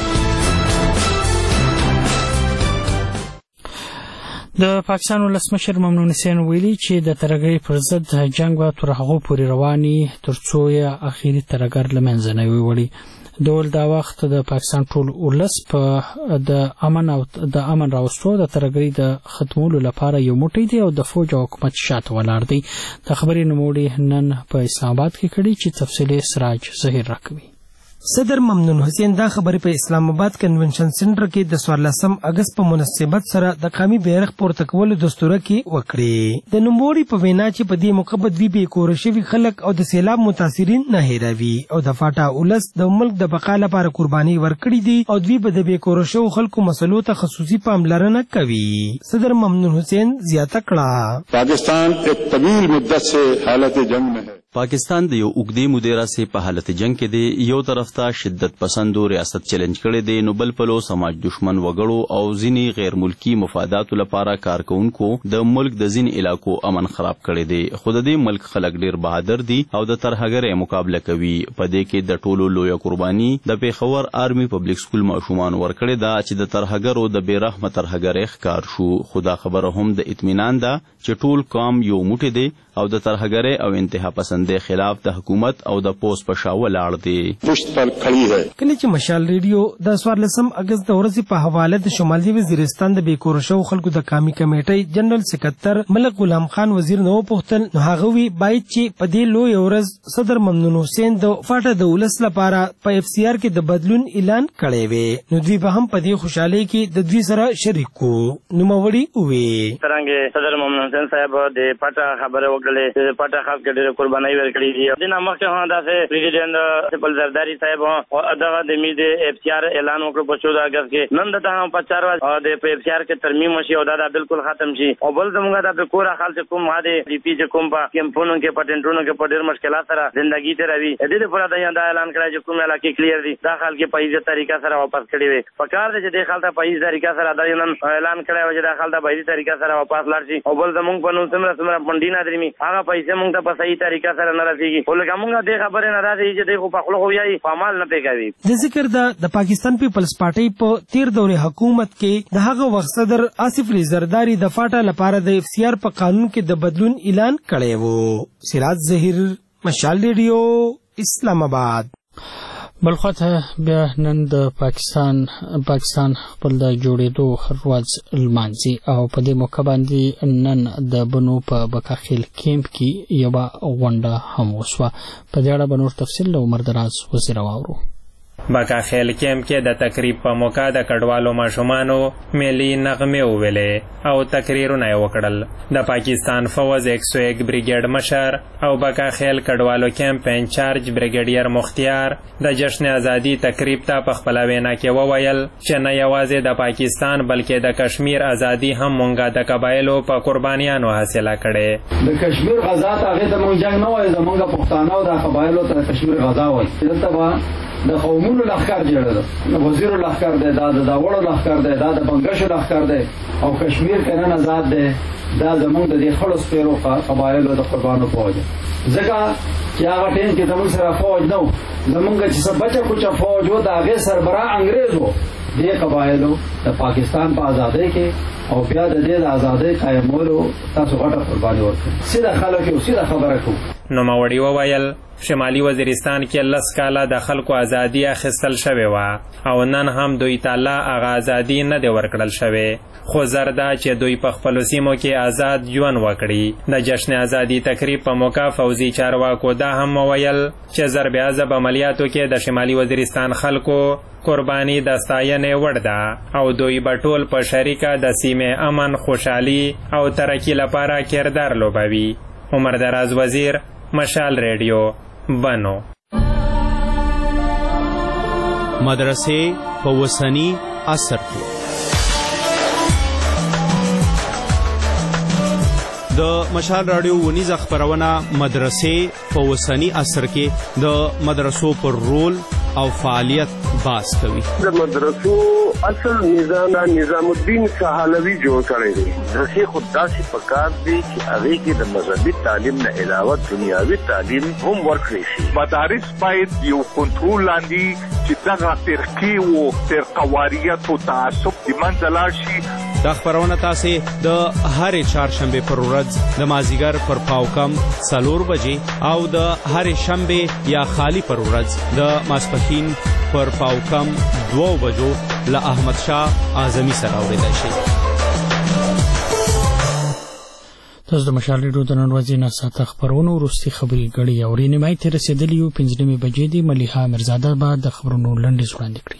د پاکستان ولسمشر ممنون حسین ویلي چې د ترهګرۍ پر ضد جنگ به تر هغو پورې رواني ترڅو یې اخیری ترهګر له منځه نه ویوړي. ډول دا وخت د پاکستان ټول ولس په د امن راوستو د ترهګرۍ د ختمولو لپاره یو موټی دی او د فوج او حکومت شاته ولاړ دی. د خبرې نوموړي نن په اسلام آباد کې کړي چې تفصیلي سراج ظهیر راکوي. صدر ممنون حسین دا خبرې په اسلام آباد کنونشن سنټر کې د 14 اگست په مناسبت سره د قومي بیرغ پورته کولو دستور کې وکړي. د نوموړي په وینا چې په دې موقع دوی بې کوره شوي خلک او د سیلاب متاثرین نه هیروي او د فاټا اولس د ملک د بقا لپاره قرباني ورکړي دي او دوی به د بې کوره شوو خلکو مسلو ته خصوصي پاملرنه کوي. صدر ممنون حسین زیاته کړه پاکستان ایک طویل مدت سے حالت جنگ میں ہے. پاکستان د یو اوږدې مودې راهیسې په حالت جنگ کې دی. یو طرف ته شدت پسندو ریاست چیلنج کړی دی، نو بل پلو سماج دشمن وګړو او ځینې غیر ملکی مفاداتو لپاره کارکونکو د ملک د ځینې علاقو امن خراب کړی دی. خو د دې ملک خلک ډیر بهادر دي او د ترهګرۍ مقابله کوي. په دې کې د ټولو لویه قرباني د پیښور آرمي پبلک سکول ماشومان ورکړې ده چې د ترهګرو د بې رحمه ترهګرۍ ښکار شو. خو دا خبره هم د اطمینان ده چې ټول قوم یو موټی دی او د ترهګرۍ او انتها پسندۍ خلاف د حکومت او د پوس په شا ولاړ دی. کله چې مشال ریډیو د 14 اگست د ورځې په حواله د شمالي وزیرستان د بې کوره شوو خلکو د قومي کمیټې جنرال سکرټر ملک غلام خان وزیر نو پوښتل، نو هغه وی باید چې په دې لوی ورځ صدر ممنون حسین د فاټا د ولس لپاره په اف سی آر کې د بدلون اعلان کړی وي، نو دوی به هم په دې خوشحالۍ کې د دوی سره شریک وو. نوموړي وی څرنګه صدر ممنون حسین صاحب د فاټا خبره وکړلې چې فاټا خلک ډېره قرباني ورکړې دي. دینه مخکې هم داسې پریزیډنټ سپل زرداری صاحب دغه د مې د اف سی آر اعلان وکړ په 14 اگست کې. نن دته هم په 4 ورځې د اف سی آر کې ترمیم شي او دا بالکل ختم شي. او بل زموږ د کور خلک کوم هاده ډي پی چې کوم په کیمپونو کې پټنټونو کې په ډېر مشکلات سره ژوندۍ تیروي. د دې لپاره دا اعلان کړی چې کوم علاقې کلیر دي دا خلک په ایزه طریقه سره واپس کړي وي. په کار دي چې د خلک په ایزه طریقه سره دا نن اعلان کړی و چې دا خلک په ایزه طریقه سره واپس لاړ شي. او بل زموږ په نو سمره منډي نه درمي هغه پیسې موږ ته په صحیح طریقه سره نه رسیږي. ولکه موږ د خبرې نه راځي چې دغه په خپل خو یې په عمل نه پیګوي. د ذکر د پاکستان پیپلز پارټي په 13 دورې حکومت کې د هغه وخت صدر آصف علي زرداری د فاټا لپاره د اف سی آر په قانون کې د بدلون اعلان کړی وو. سراج ظهیر، مشال ریډیو، اسلام آباد. بلخواته بیا نن د پاکستان خپل د جوړېدو ورځ لمانځي او په دې موقع باندې نن د بنو په بکاخیل کیمپ کې یوه غونډه هم وشوه. په دې اړه به نور تفصیل له عمر دراز وزیر واورو. بکاخیل کیمپ کې د تقریب په موقع د کډوالو ماشومانو ملي نغمې وویلې او تقریرونه یې وکړل. د پاکستان فوج 101 بریګیډ مشر او بکاخیل کډوالو کیمپ انچارج بریګیډیر مختیار د جشن ازادي تقریب ته په خپله وینا کې وویل چې نه یوازې د پاکستان بلکې د کشمیر ازادي هم مونږه د قبایلو په قربانیانو حاصله کړې. د کشمیر غزا ته هغې ته مونږ جنګ نه وایو، زمونږ پښتانه او د قبایلو ته کشمیر غزا وایي. دلته به د قومونو لښکر جوړېده، د وزیرو لښکر دی، دا د داوړو لښکر دی، دا د بنګشو لښکر دی او کشمیر که نن آزاد دی دا زمونږ د دې خړو سپیرو قبایلو د قربانو فوج. ځکه چې هغه ټیم کې زمونږ سره فوج نه و، زمونږ چې څه بچه کوچه فوج و د هغې سربراہ انګریز و. دې قبایلو د پاکستان په ازادۍ کې او بیا د دې د ازادۍ قایمولو تاسو غټه قرباني ورکړئ. سیده خلک یو سیده خبره کوو. نوموړي وویل شمالي وزیرستان کې 10 کاله د خلکو ازادي اخیستل شوې وه او نن هم دوی ته لا هغه ازادي نه دی ورکړل شوې، خو زر ده چې دوی په خپلو سیمو کې آزاد ژوند وکړي. د جشن ازادي تقریب په موقع فوزي چارواکو دا هم وویل چې ضرب عضب عملیاتو کې د شمالي وزیرستان خلکو قرباني د ستاینې وړ ده او دوی به ټول په شریکه د سیمې امن، خوشحالي او ترقي لپاره کردار لوبوي. عمر دراز وزیر، مشال ریډیو، بنو. مدرسې په وسنی عصر کې د مشال رادیو ونیزه خبرونه مدرسې په وسنی عصر کې د مدرسو پر رول او فعالیت باز کوي. د مدرسو اصل نظام الدین سهالوی جوړ کړی دی. مدرسې خود داسې پکار دی چې هغې کې د مذهبي تعلیم نه علاوه دنیاوي تعلیم هم ورکړی شي. مدارس باید یو کنټرول لاندې چې دغه فرقې و فرقواریت او تعصب د منځه لاړ شي. دا خبرونه تاسې د هرې چهارشنبې پر ورځ د مازدیګر پر پاوکم 4 بجې او د هرې شنبې یا خالی پر ورځ د ماسپښین پر پاوکم 2 بجو له احمد شاه اعظمي سره اورېدای شي. تاسو د مشال ریډیو د نن ورځې نه ساته خبرونو وروستي خبري غړي او رینمای ته رسیدلی یو 5 بجې دی ملیحه مرزاده بعد د خبرونو لنډیز وړاندې کړي.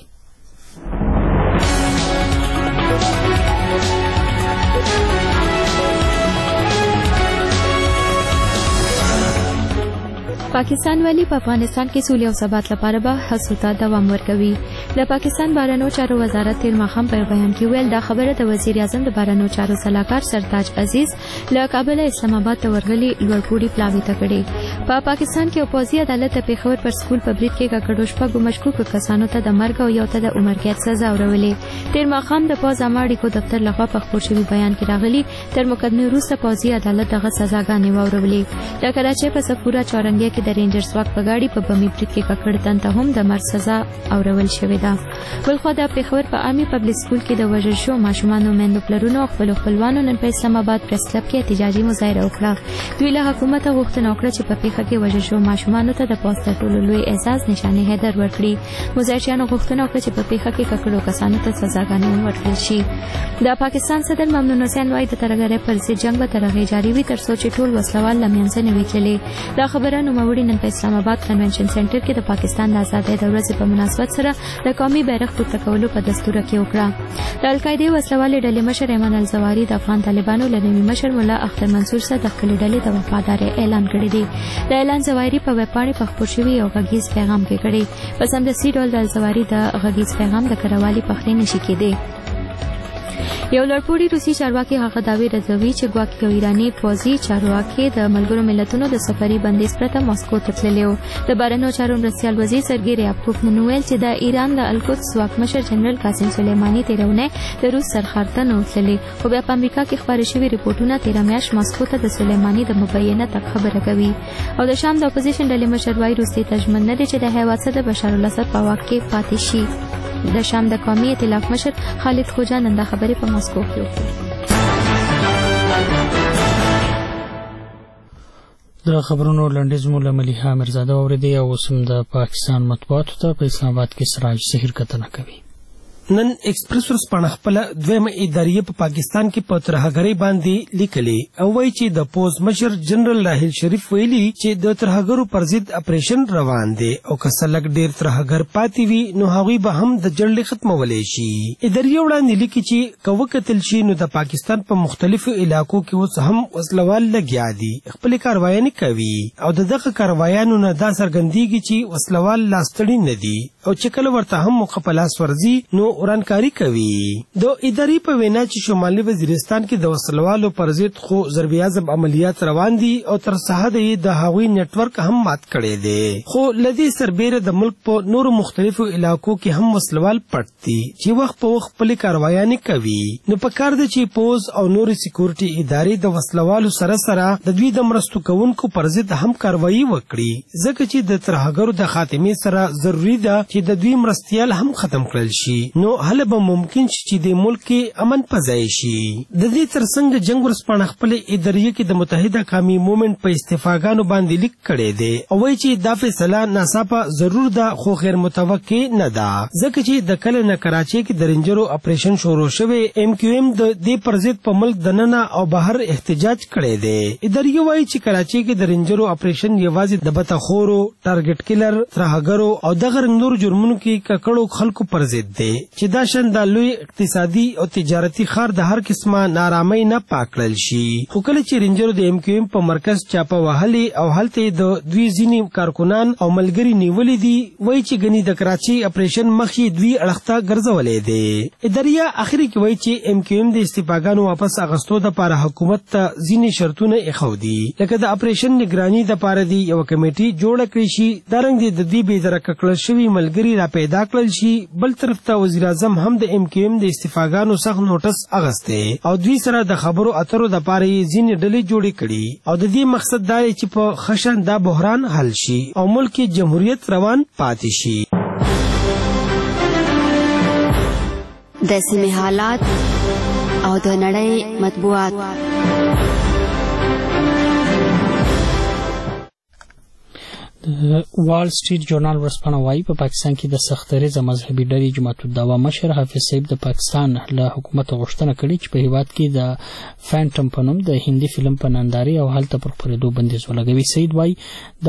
پاکستان والی په افغانستان کې سولې او ثبات لپاره به هڅو ته دوام ورکوي. د پاکستان بهرنیو چارو وزارت تیر ماښام په بیان کې ویل دا خبره د وزیر اعظم د بهرنیو چارو سلاکار سرتاج عزیز له کابل اسلام آباد ته ورغلي لوړپوړي پلاوي ته کړي. په پاکستان کې پوځي عدالت د پیښور پر سکول په برید کې ککړو شپږو مشکوکو کسانو ته د مرګ او یو ته د عمر قید سزا ورولې. تیر ماښام د پوځ عامه اړیکو دفتر لخوا په خپور شوي بیان کې راغلي تر مقدمې وروسته پوځي عدالت دغه سزاګانې واورولې. د کراچۍ په صفورا چورنګیا کې د رینجرز واک په ګاډي په بمي برید کې ککړ تن ته هم د مرګ سزا اورول شوې ده. بلخو د پیښور په عامي پبلک سکول کې د وژل شوو ماشومانو میندو پلرونو او خپلو خپلوانو نن په اسلام آباد پریس کلب کې احتجاجي مظاهره وکړه. دوی له حکومته غوښتنه وکړه چې په پیښه کې وژل شوو ماشومانو ته د پوځ تر ټولو لوی اعزاز نشانې حیدر ورکړي. مظاهرچیانو غوښتنه وکړه چې په پیښه کې ککړو کسانو ته سزاګانې ورکړل شي. د پاکستان صدر ممنون حسین وایي د ترهګرۍ پر ضد جنګ به تر هغې جاري وي تر څو چې ټول وسلوال له منځه نه وي تللي. دا خبره نوموړي نن په اسلام آباد کنونشن سنټر کې د پاکستان د آزادۍ د ورځې په مناسبت سره د قومي بیرغ پورته کولو په دستور کې وکړه. د القاعده وسلوالې ډلې مشر ایمن الزواري د افغان طالبانو له نوي مشر مولا اختر منصور سره د خپلې ډلې د وفادارۍ اعلان کړی دی. د اعلان زواري په ویب پاڼې په خپور شوي یو غږیز پیغام کې کړی. په سمدستي ډول د الزواري د غږیز پیغام د کړهوالي پخلی نشي کېدی. یو لړپوړي روسي چارواکي هغه دعوی رضوي چې ګواکې یو ایراني پوځي چارواکي د ملګرو ملتونو د سفري بندیز پرته ماسکو ته تللی و. د بهرنیو چارو مرستیال وزیر سرګي ریابکوف نن وویل چې د ایران د القدس واکمشر جنرال قاسم سلیماني تېره اونۍ د روس سرښار ته نه تللی، خو بیا په امریکا کې خپاره شوي ریپورټونه تېره میاشت ماسکو ته د سلیماني د مبینه تګ خبره کوي. او د شام د اپوزیشن ډلې مشر وایي روس دې ته ژمن نه دی چې د هېواد څخه د بشار الاسد په واک کې پاتې شي. د شام د قومي ائتلاف مشر خالد خوجا نن دا خبرې په ماسکو کې وکړې. د خبرونو لنډیز مو له ملیحه مرزاده واورېدی او اوس هم د پاکستان مطبوعاتو ته په اسلام آباد کې سراج سحر کتنه کوي. نن ایکسپریس ورځپاڼه خپله دویمه اداریه په پاکستان کې په ترهګرۍ باندې لیکلې او وایي چې د پوځ مشر جنرال راحیل شریف ویلي چې د ترهګرو پر ضد اپریشن روان دی او که څه لږ ډېر ترهګر پاتې وي نو هغوی به هم د جړلې ختمولی شي. اداریه وړاندې لیکي چې که وکتل شي نو د پاکستان په مختلفو علاقو کې اوس هم وسلوال لګیا دي خپلې کاروایانې کوي او د دغه کاروایانو نه دا څرګندېږي چې وسلوال لاسته نه دي او چې کله ورته هم موقع په لاس ورځي نو ورانکاری کوي. د ادارې په وینا چې شمالي وزیرستان کې د وسلوالو پر ضد خو ضرب اعظم عملیات روان دي او تر سهده یې د هغوی نیټورک هم مات کړی دی، خو له دې سربیره د ملک په نورو مختلفو علاقو کې هم وسلوال پټ دي چې وخت په وخت خپلې کاروایانې کوي. نو پکار ده چې پوز او نورې سکیورټي ادارې د وسلوالو سره سره د دوی د مرستو کوونکو پر ضد هم کاروایي وکړي، ځکه چې د ترهګرو د خاتمې سره ضروري ده چې د دوی مرستیال هم ختم کړل شي، نو هله به ممکن شي چې د ملک کې امن پځای شي. د دې ترڅنګ جنگ ورځپاڼه خپلې اداریه کې د متحده قومي مومنټ په استعفاګانو باندې لیک کړی دی او وایي چې دا فیصله ناڅاپه ضرور ده خو غیر متوقع نه ده، ځکه چې د کله نه کراچۍ کې د رینجرو اپریشن شروع شوی ایم کیو ایم د دې پر ضد په ملک دننه او بهر احتجاج کړی دی. اداریه وایي چې کراچۍ کې د رینجرو اپریشن یوازې د بتخورو، ټارګټ کیلر، ترهګرو او دغه نور جرمونو کې ککړو خلکو پر ضد دی چې دا شان د لوی اقتصادي او تجارتي ښار د هر قسمه نارامۍ نه پاک کړل شي. خو کله چې رینجرو د ایم کیو ایم په مرکز چاپه وهلې او هلته د دوی ځینې کارکنان او ملګري نیولې دي، وایي چې ګنې د کراچۍ اپریشن مخ یې دوی اړخ ته ګرځولی دی. اداریه اخري کې وایي چې ایم کیو ایم د استعفاګانو واپس اخیستو دپاره حکومت ته ځینې شرطونه ایښودي، لکه د اپریشن نګراني دپاره دې یوه کمیټې جوړه کړې شي، دارنګې د دوی بې درکه کړل شوي ملګري را پیدا کړل شي. بل طرف ته وزیر اعظم هم د ایم کیو ایم د استعفاګانو سخت نوټس اغستی او دوی سره د خبرو اترو دپاره یې ځینې ډلې جوړې کړي او د دې مقصد دا دی چې په ښه شان دا بحران حل شي او ملک کې جمهوریت روان پاتې شي. د سیمې حالات او د نړۍ مطبوعات. وال سټریټ جورنال ورسپانه وايي په پاکستان کې د سختریزه مذهبي ډلې جماعت الدعوه مشر حافظ سعید د پاکستان له حکومت غوښتنه کړې چې په هیواد کې د فانټم په نوم د هندي فلم په ننداري او هلته پر خپرېدو بندیز ولګوي. سعید وايي دا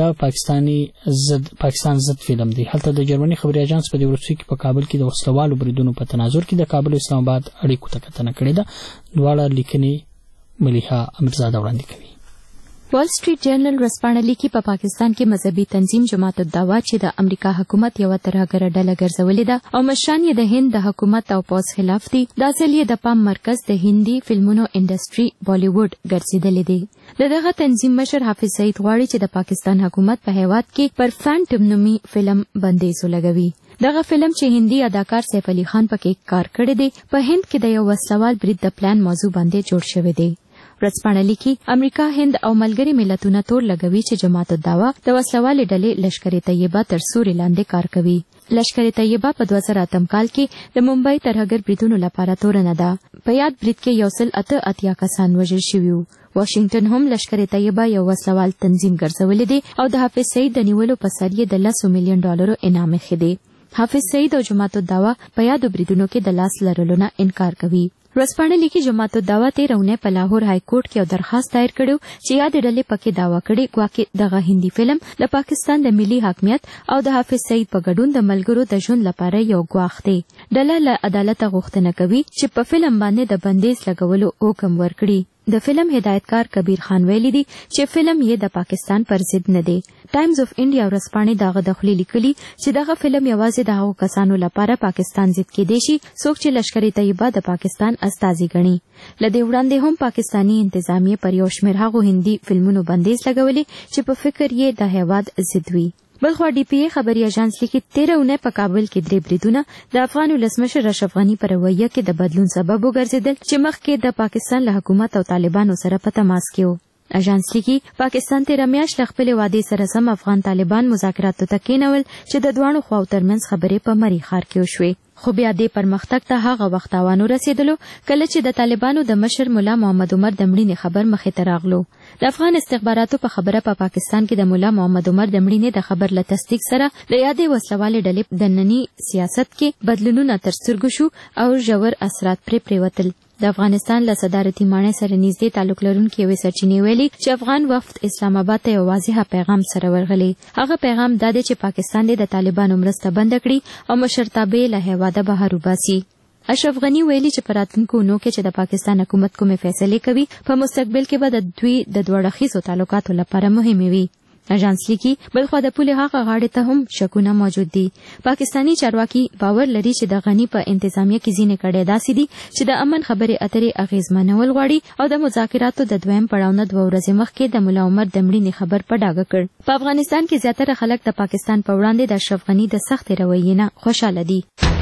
پاکستان ضد فلم دی. هلته د جرمني خبري اژانس په دې وروستیو کې په کابل کې د وسلوالو بریدونو په تناظر کې د کابل او اسلام آباد اړیکو ته کتنه کړې ده. دواړه لیکنې ملیحه امیرزاده وړاندې کوي. وال سټریټ جرنل ورسپانه لیکي په پاکستان کې مذهبي تنظیم جماعت الدعوه چې د امریکا حکومت یو ترهګره ډله ګرځولې ده او مشران یې د هند د حکومت او پوز خلاف دي، دا ځل یې د پام مرکز د هندي فلمونو انډستری بالیووډ ګرځېدلې دی. دغه تنظیم مشر حافظ سعید غواړي چې د پاکستان حکومت په هیواد کې پر فانټم نومي فلم بندیز ولګوي. دغه فلم چې هندي اداکار سیف علي خان پکې کار کړی دی په هند کې د یو وسلوال برید د پلان موضوع باندې جوړ شوی دی. ورځپاڼه لیکي امریکا، هند او ملګري ملتونه تور لګوي چې جماعت الدعوه د وسلوالې ډلې لشکر طیبه تر سوري لاندې کار کوي. لشکر طیبه په 2008 کال کې د ممبئی ترهګر بریدونو لپاره تورنه ده. په یاد برید کې 188 کسان وژل شوي وو. واشنگټن هم لشکر طیبه یو وسلوال تنظیم ګرځولې دی او د حافظ سعید د نیولو په سر یې د $10 ملیون انعام یې دی. حافظ سعید او جماعت الدعوه په یادو بریدونو کې د لاس لرلو نه انکار کوي. ورځپاڼه لیکي جماعت الدعوه تېره اونۍ په لاهور های کورټ کې یو درخواست دایر کړی چې یادې ډلې پکې دعوه کړې ګواکې دغه هندي فلم د پاکستان د ملي حاکمیت او د حافظ سعید په ګډون د ملګرو د ژوند لپاره یو ګواښ دی. ډله له عدالته غوښتنه کوي چې په فلم باندې د بندیز لګولو حکم ورکړي. د فلم هدایتکار کبیر خان ویلي دي چې فلم یې د پاکستان پر ضد نه دی. ټایمز اف انډیا ورځپاڼې دغه دخلي لیکلي چې دغه فلم یوازې د هغو کسانو لپاره پاکستان ضد کېدی شي څوک چې لشکر طیبه د پاکستان استازي ګڼي. له دې وړاندې هم پاکستاني انتظامیه پر یو شمېر هغو هندي فلمونو بندیز لګولي چې په فکر یې د هیواد ضد وي. بلخوا ډي پی اے خبري اژانس لیکي 13 اونۍ په کابل کې 3 بریدونه د افغان ولسمشر اشرف غني پر رویه کې د بدلون سبب وګرځیدل چې مخکې د پاکستان له حکومت او طالبانو سره په تماس کې وو. اژانس لیکي پاکستان 13 میاشت له خپلې وعدې سره سم افغان طالبان مذاکراتو ته کېنول چې د دواړو خواو ترمنځ خبرې په مری ښار کې وشوې. خو بیا دې پرمختګ ته هغه وخت تاوان ورسېدلو کله چې د طالبانو د مشر مولا محمد عمر د مړینې خبر مخې ته راغلو. د افغان استخباراتو په خبره په پاکستان کې د مولا محمد عمر د مړینې د خبر له تصدیق سره د یادې وسلوالې ډلې د ننني سیاست کې بدلونونه تر سترګو شو او ژور اثرات پرې پرېوتل. د افغانستان له صدارتي ماڼۍ سره نږدې تعلق لرونکي یوې سرچینې ویلي چې افغان وفد اسلام آباد ته یو واضح پیغام سره ورغلی. هغه پیغام دا دی چې پاکستان دې د طالبانو مرسته بند کړي او مشرتابه له هیواده بهر وباسي. اشرف غني ویلي چې په راتلونکو اونو کې چې د پاکستان حکومت کومې فیصلې کوي په مستقبل کې به د دوی د دوه اړخیزو تعلقاتو لپاره مهمې وي. اژانس لیکي بلخوا د پولې هغه غاړې ته هم شکونه موجود دي. پاکستانی چارواکي باور لري چې د غني په انتظامیه کې ځینې کړۍ داسې دي چې د امن خبرې اترې اغېزمنول غواړي او د مذاکراتو د دویم پړاو نه 2 ورځې مخکې د مولا عمر د مړینې خبر په ډاګه کړ. په افغانستان کې زیاتره خلک د پاکستان په وړاندې د اشرف غني د سختې رویې نه خوشاله دي.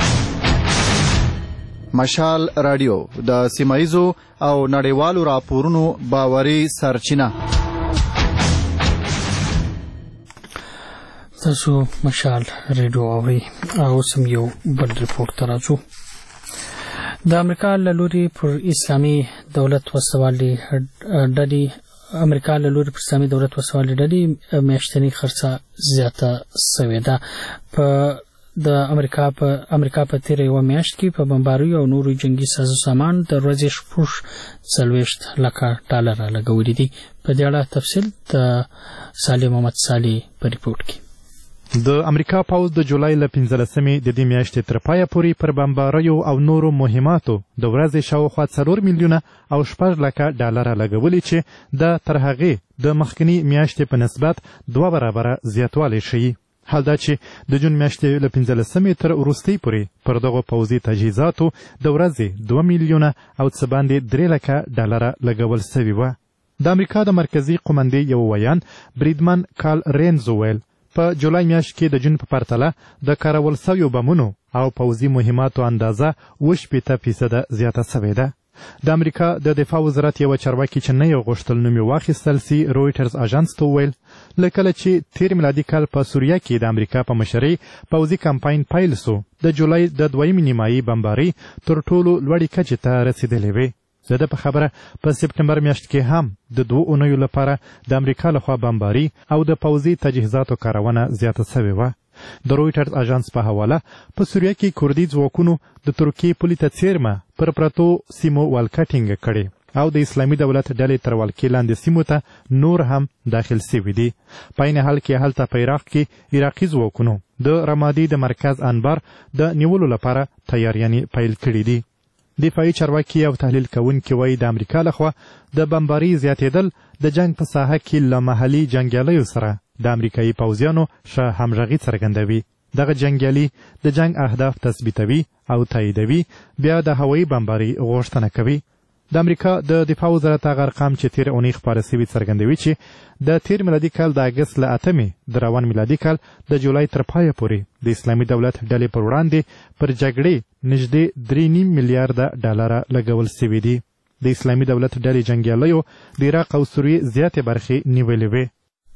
مشال رادیو د سیمایزو او نړیوالو راپورونو باوري سرچینه. تاسو مشال ریډیو اورئ. اوس هم یو بل ریپورت ته راځو. د امریکا له لوري پر اسلامي دولت وسوالې ډلې میاشتنی خرڅه زیاته شوې ده. د امریکا په تیر یو میاشت کې په بمباریو او نورو جنگي سازو سامان د ورځې $40 لک لګولې دي. په دې اړه تفصیل د صالح محمد صالح په ریپورت کې. د امریکا پوځ د جولای له 15مې د دې میاشتې تر پایه پورې پر بمباریو او نورو مهماتو د ورځې شاوخوا $4 میلیونه او $6 لک لګولې چې د تر هغې د مخکنی میاشتې په نسبت 2 برابره زیاتوالی ښیي. حال دا چې د جون میاشتې له 15مې تر وروستۍ پورې پر دغو پوځي تجهیزاتو د ورځې $2 میلیونه او څه باندې $3 لک لګول سوي وه. د امریکا د مرکزي قومندې یو ویان بریدمن کارل رینز وویل په جولای میاشت کې د جون په پرتله د کارول سویو بمونو او پوځي مهماتو اندازه 80% زیاته سوې ده. د امریکا د دفاع وزارت یو چارواکي چې نه یو غوښتل نوم یې واخیستل سي رویټرز اژانس ته وویل له کله چې تیر میلادي کال په سوریه کې د امریکا په مشرۍ پوځي کمپاین پیل سو د جولای د 2 نیمایي بمبارۍ تر ټولو لوړې کچې ته رسیدلې وې. زده په خبره په سپټمبر میاشت کې هم د 2 اونیو لپاره د امریکا لخوا بمباري او د پوځي تجهیزاتو کارونه زیاته شوې وه. د رویټرز اژانس په حواله په سوریه کې کوردي ځواکونو د ترکیې پولې ته څیرمه پر پرتو سیمو والکټینګ کړې او د اسلامي دولت ډلې تر ولکې لاندې سیمو ته نور هم داخل سوي دي. په عین حال کې هلته په عراق کې عراقي ځواکونو د رمادي د مرکز انبار د نیولو لپاره تیاریانې پیل کړي دي. دفاعي چارواکي او تحلیل کوونکي وایي د امریکا لخوا د بمباري زیاتېدل د جنگ په ساحه کې له محلي جنګیالیو سره د امریکایي پوځیانو ښه همغږي څرګندوي. دغه جنګیالي د جنگ اهداف تثبیتوي او تاییدوي، بیا د هوایي بمباري غوښتنه کوي. د امریکا د دفاع وزارت هغه ارقام چې تیر اونۍ خپاره سوي څرګندوي چې د تیر میلادي کال د اګست له 8 د روان میلادي کال د جولای تر پایه پورې د اسلامي دولت ډلې پر وړاندې پر جګړې نږدې 3.5 میلیارډه ډالره لګول سوي دي. د اسلامي دولت ډلې جنګیالیو د عراق او سوریې زیاتې برخې نیولې وې.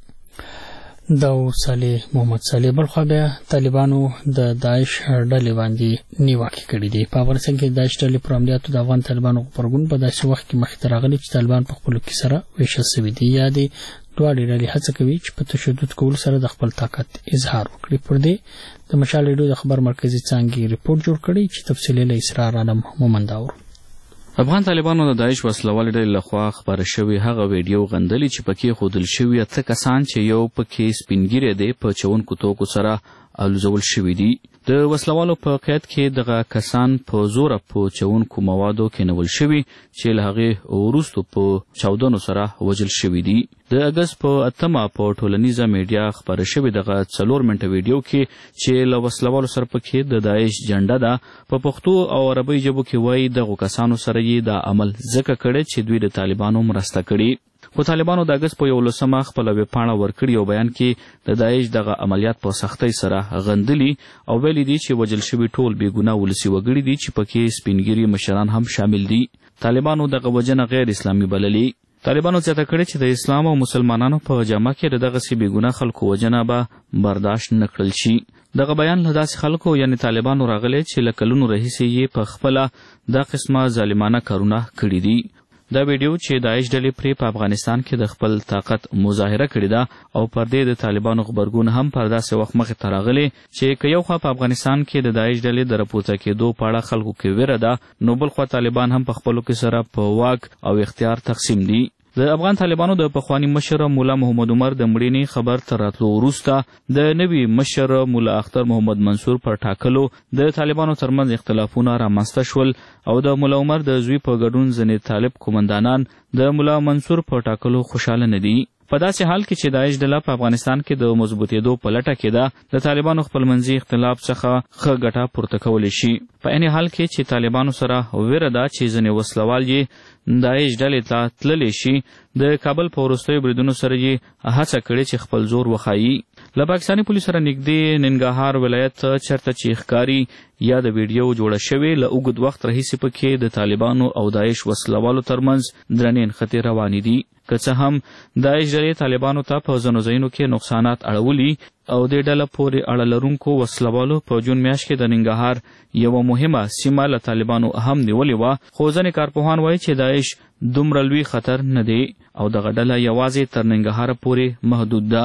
دا صالح محمد صالح بلخوا بیا طالبانو د داعش ډلې باندې نیوکې کړې دي. په افغانستان کې د داعش ډلې پر عملیاتو د افغان طالبانو غبرګون په داسې وخت کې مخې ته راغلی چې طالبان په خپلو کې سره ویشل سوي دي. یا د دواړې ډلې هڅه کوي چې په تشدد کولو سره د خپل طاقت اظهار وکړي. پر دې د مشال ریډیو د خبر مرکزي څانګې ریپورټ جوړ کړی چې تفصیلي له اسرار عالم مومند اورو. افغان طالبانو د داعش وسلوالې ډلې لخوا خپاره شوې هغه ویډیو غندلې چې پکې ښودل شوي 8 کسان چې یو پکې سپینګیری دی په چونکو توکو سره الوزول شوي دي. د وسلوالو په قید کې دغه کسان په زوره په چونکو موادو کېنول شوي چې له هغې وروستو په چاودنو سره وژل شوي دي. د اګست په 8 په ټولنیزه میډیا خپاره شوې دغه 4 منټه ویډیو کې چې له وسلوالو سره پکې د داعش جنډه ده په پښتو او عربي ژبو کې وایي دغو کسانو سره یې دا عمل ځکه کړی چې دوی د طالبانو مرسته کړي. خو طالبانو د اګست په 11 خپله ویبپاڼه ورکړې او بیان کې د داعش دغه عملیات په سختۍ سره غندلي او ویلي دي چې وژل شوي ټول بېګناه ولسي وګړي دي چې پکې سپینګیري مشران هم شامل دي. طالبانو دغه وژنه غیر اسلامي بللې. طالبانو زیاته کړې چې د اسلام او مسلمانانو په جامه کې د دغسې بېګناه خلکو وژنه به برداشت نه کړل شي. دغه بیان له داسې خلکو یعنې طالبانو راغلی چې له کلونو راهیسې یې په خپله دا قسمه ظالمانه کارونه کړي دي. دا ویډیو چې داعش ډلې پرې په افغانستان کې د خپل طاقت مظاهره کړې ده او پر دې د طالبانو غبرګون هم پر داسې وخت مخې ته راغلی چې که یو خوا په افغانستان کې د داعش ډلې د راپورته کېدو په اړه خلکو کې ویره ده، نو بل خوا طالبان هم په خپلو کې سره په واک او اختیار تقسیم دي. د افغان طالبانو د پخواني مشر مولا محمد عمر د مړینې خبر تر راتلو وروسته د نوي مشر مولا اختر محمد منصور پر ټاکلو د طالبانو ترمنځ اختلافونه رامنځته شول او د مولا عمر د زوی په ګډون ځینې طالب قومندانان د مولا منصور په ټاکلو خوشحاله نه دي. په داسې حال کې چې داعش ډله په افغانستان کې د مضبوطېدو په لټه کې ده، د طالبانو خپلمنځي اختلاف څخه ښه ګټه پورته کولی شي. په عین حال کې چې طالبانو سره ویره ده چې ځینې وسلوال یې داعش ډلې ته تللی شي، د کابل په وروستیو بریدونو سره یې هڅه کړې چې خپل زور وښایي. له پاکستاني پولیسو سره نږدې ننګرهار ولایت چرته چې ښکاري یا د ویډیو جوړه شوې له اوږد وخت راهیسې پکې د طالبانو او داعش وسلوالو ترمنځ درنې نښتې روانې دي. که څه هم داعش ډلې طالبانو ته په ځینو ځایونو کې نقصانات اړولي او دې ډله پورې اړه لرونکو وسلوالو په جون میاشت کې د ننګرهار یوه مهمه سیمه له طالبانو هم نیولې وه، خو ځینې کارپوهان وایي چې داعش دومره لوی خطر نه دی او دغه ډله یوازې تر ننګرهاره پورې محدود ده.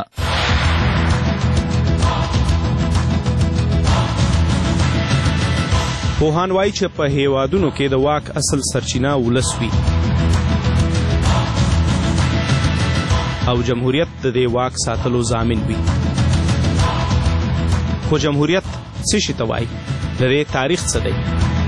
پوهان وایي چې په هیوادونو کې د واک اصل سرچینه ولس وي او جمهوریت د دې واک ساتلو ضامن وي. خو جمهوریت څه شي ته وایي؟ د دې تاریخ څه دی؟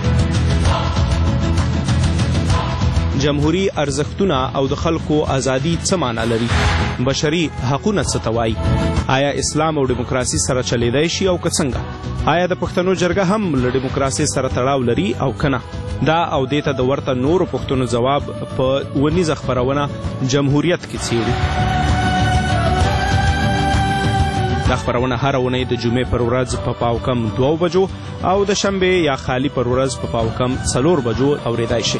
جمهوری ارزښتونه او د خلکو ازادي څه معنا لري؟ بشري حقونه څه ته وایي؟ آیا اسلام او دیموکراسي سره چلیدای شي او که څنګه؟ آیا د پښتنو جرګه هم له دیموکراسي سره تړاو لري او که نه؟ دا او دې ته د ورته نورو پوښتنو ځواب په ونیزه خپرونه جمهوریت کې څیړو. دا خپرونه هره اونۍ د جمعې پر ورځ په پاوکم 2 بجو او د شنبې یا خالی پر ورځ په پاوکم 4 بجو اورېدای شي.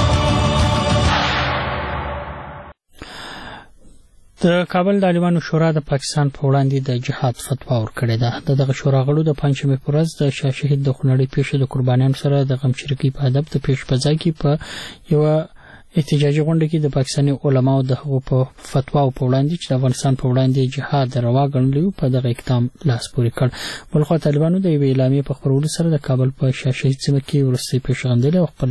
د کابل د عالمانو شورا د پاکستان په وړاندې د جهاد فتوا ورکړې ده. دغه شورا غړو د پنځمې په ورځ د شاه شهید د خونړۍ پیښې د قربانیانو سره د غم شریکۍ په هدف د پیش په ځای کې په یوه احتجاجي غونډه کې د پاکستاني علماو د هغو په فتواو په وړاندې چې د افغانستان په وړاندې جهاد روا ګڼلی و په دغه اقدام لاس پورې کړ. بلخوا طالبانو د یوې اعلامیې په خپرولو سره د کابل په شاه شهید سیمه کې وروستۍ پیښغندلې او خپل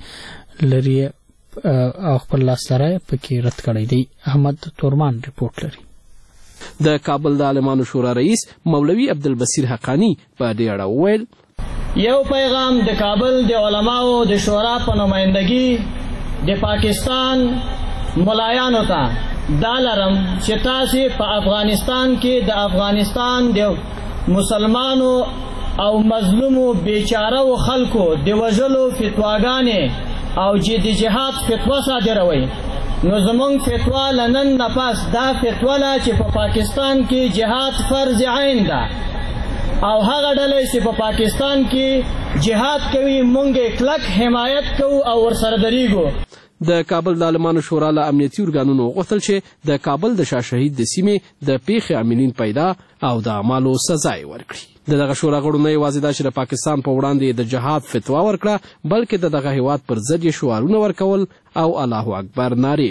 لاس لرای پکې رد کړی دی. احمد تورمان رپورټ لري. د کابل د عالمانو شورا رئیس مولوي عبدالبصیر حقانی په دې اړه وویل یو پیغام د کابل د علماو د شورا په نمائندګي د پاکستان ملایانو ته دا لرم چې تاسو په افغانستان کې د افغانستان د مسلمانو او مظلومو بیچاره خلکو د وژلو فتواګانې او د جهاد فتوا صادروي. نو زمونږ فتوا لنن نفس دا فتوا لا چې په پاکستان کې جهاد فرض عین ده او هغه ډلې چې په پاکستان کې جهاد کوي مونږ کلک حمایت کوو او ورسره دریږو. د کابل د عالمانو شورا له امنیتي ارګانونو غوښتل چې د کابل د شاه شهید د سیمې د پیښې عاملین پیدا او د اعمالو سزا یې ورکړي. دغه شورا غړو نه یوازې دا چې د پاکستان په وړاندې د جهاد فتوا ورکړه بلکې دغه هیواد پر ضد یې شعارونه ورکول او الله اکبر نارې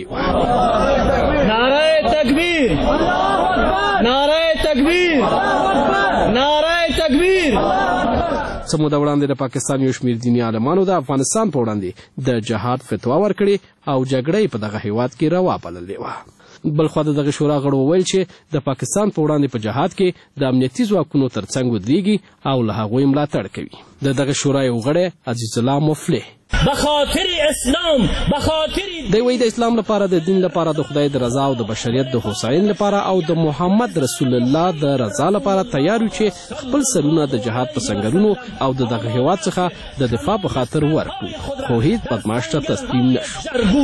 نعره تکبیر نعره تکبیر نعره تکبیر. څه موده وړاندې د پاکستان یو شمېر دیني عالمانو د افغانستان په وړاندې د جهاد فتوا ورکړې او جګړه یې په دغه هیواد کې روا بللې وه. بلخوا دغه شورا غړو وویل چې د پاکستان په وړاندې په جهاد کې د امنیتي ځواکونو ترڅنګ ودرېږي او له هغوی ملاتړ کوي. دغه شورا یو غړی عزیز الله مفلح بخاطر اسلام دی وایي د اسلام لپاره د دین لپاره د خدای د رضا او د بشریت د هوساینې لپاره او د محمد رسول الله د رضا لپاره تیار یو چې خپل سرونه د جهاد په سنګرونو او دغه هیواد څخه د دفاع په خاطر ورکړو خو هیڅ بدمعاش ته تسلیم نشو.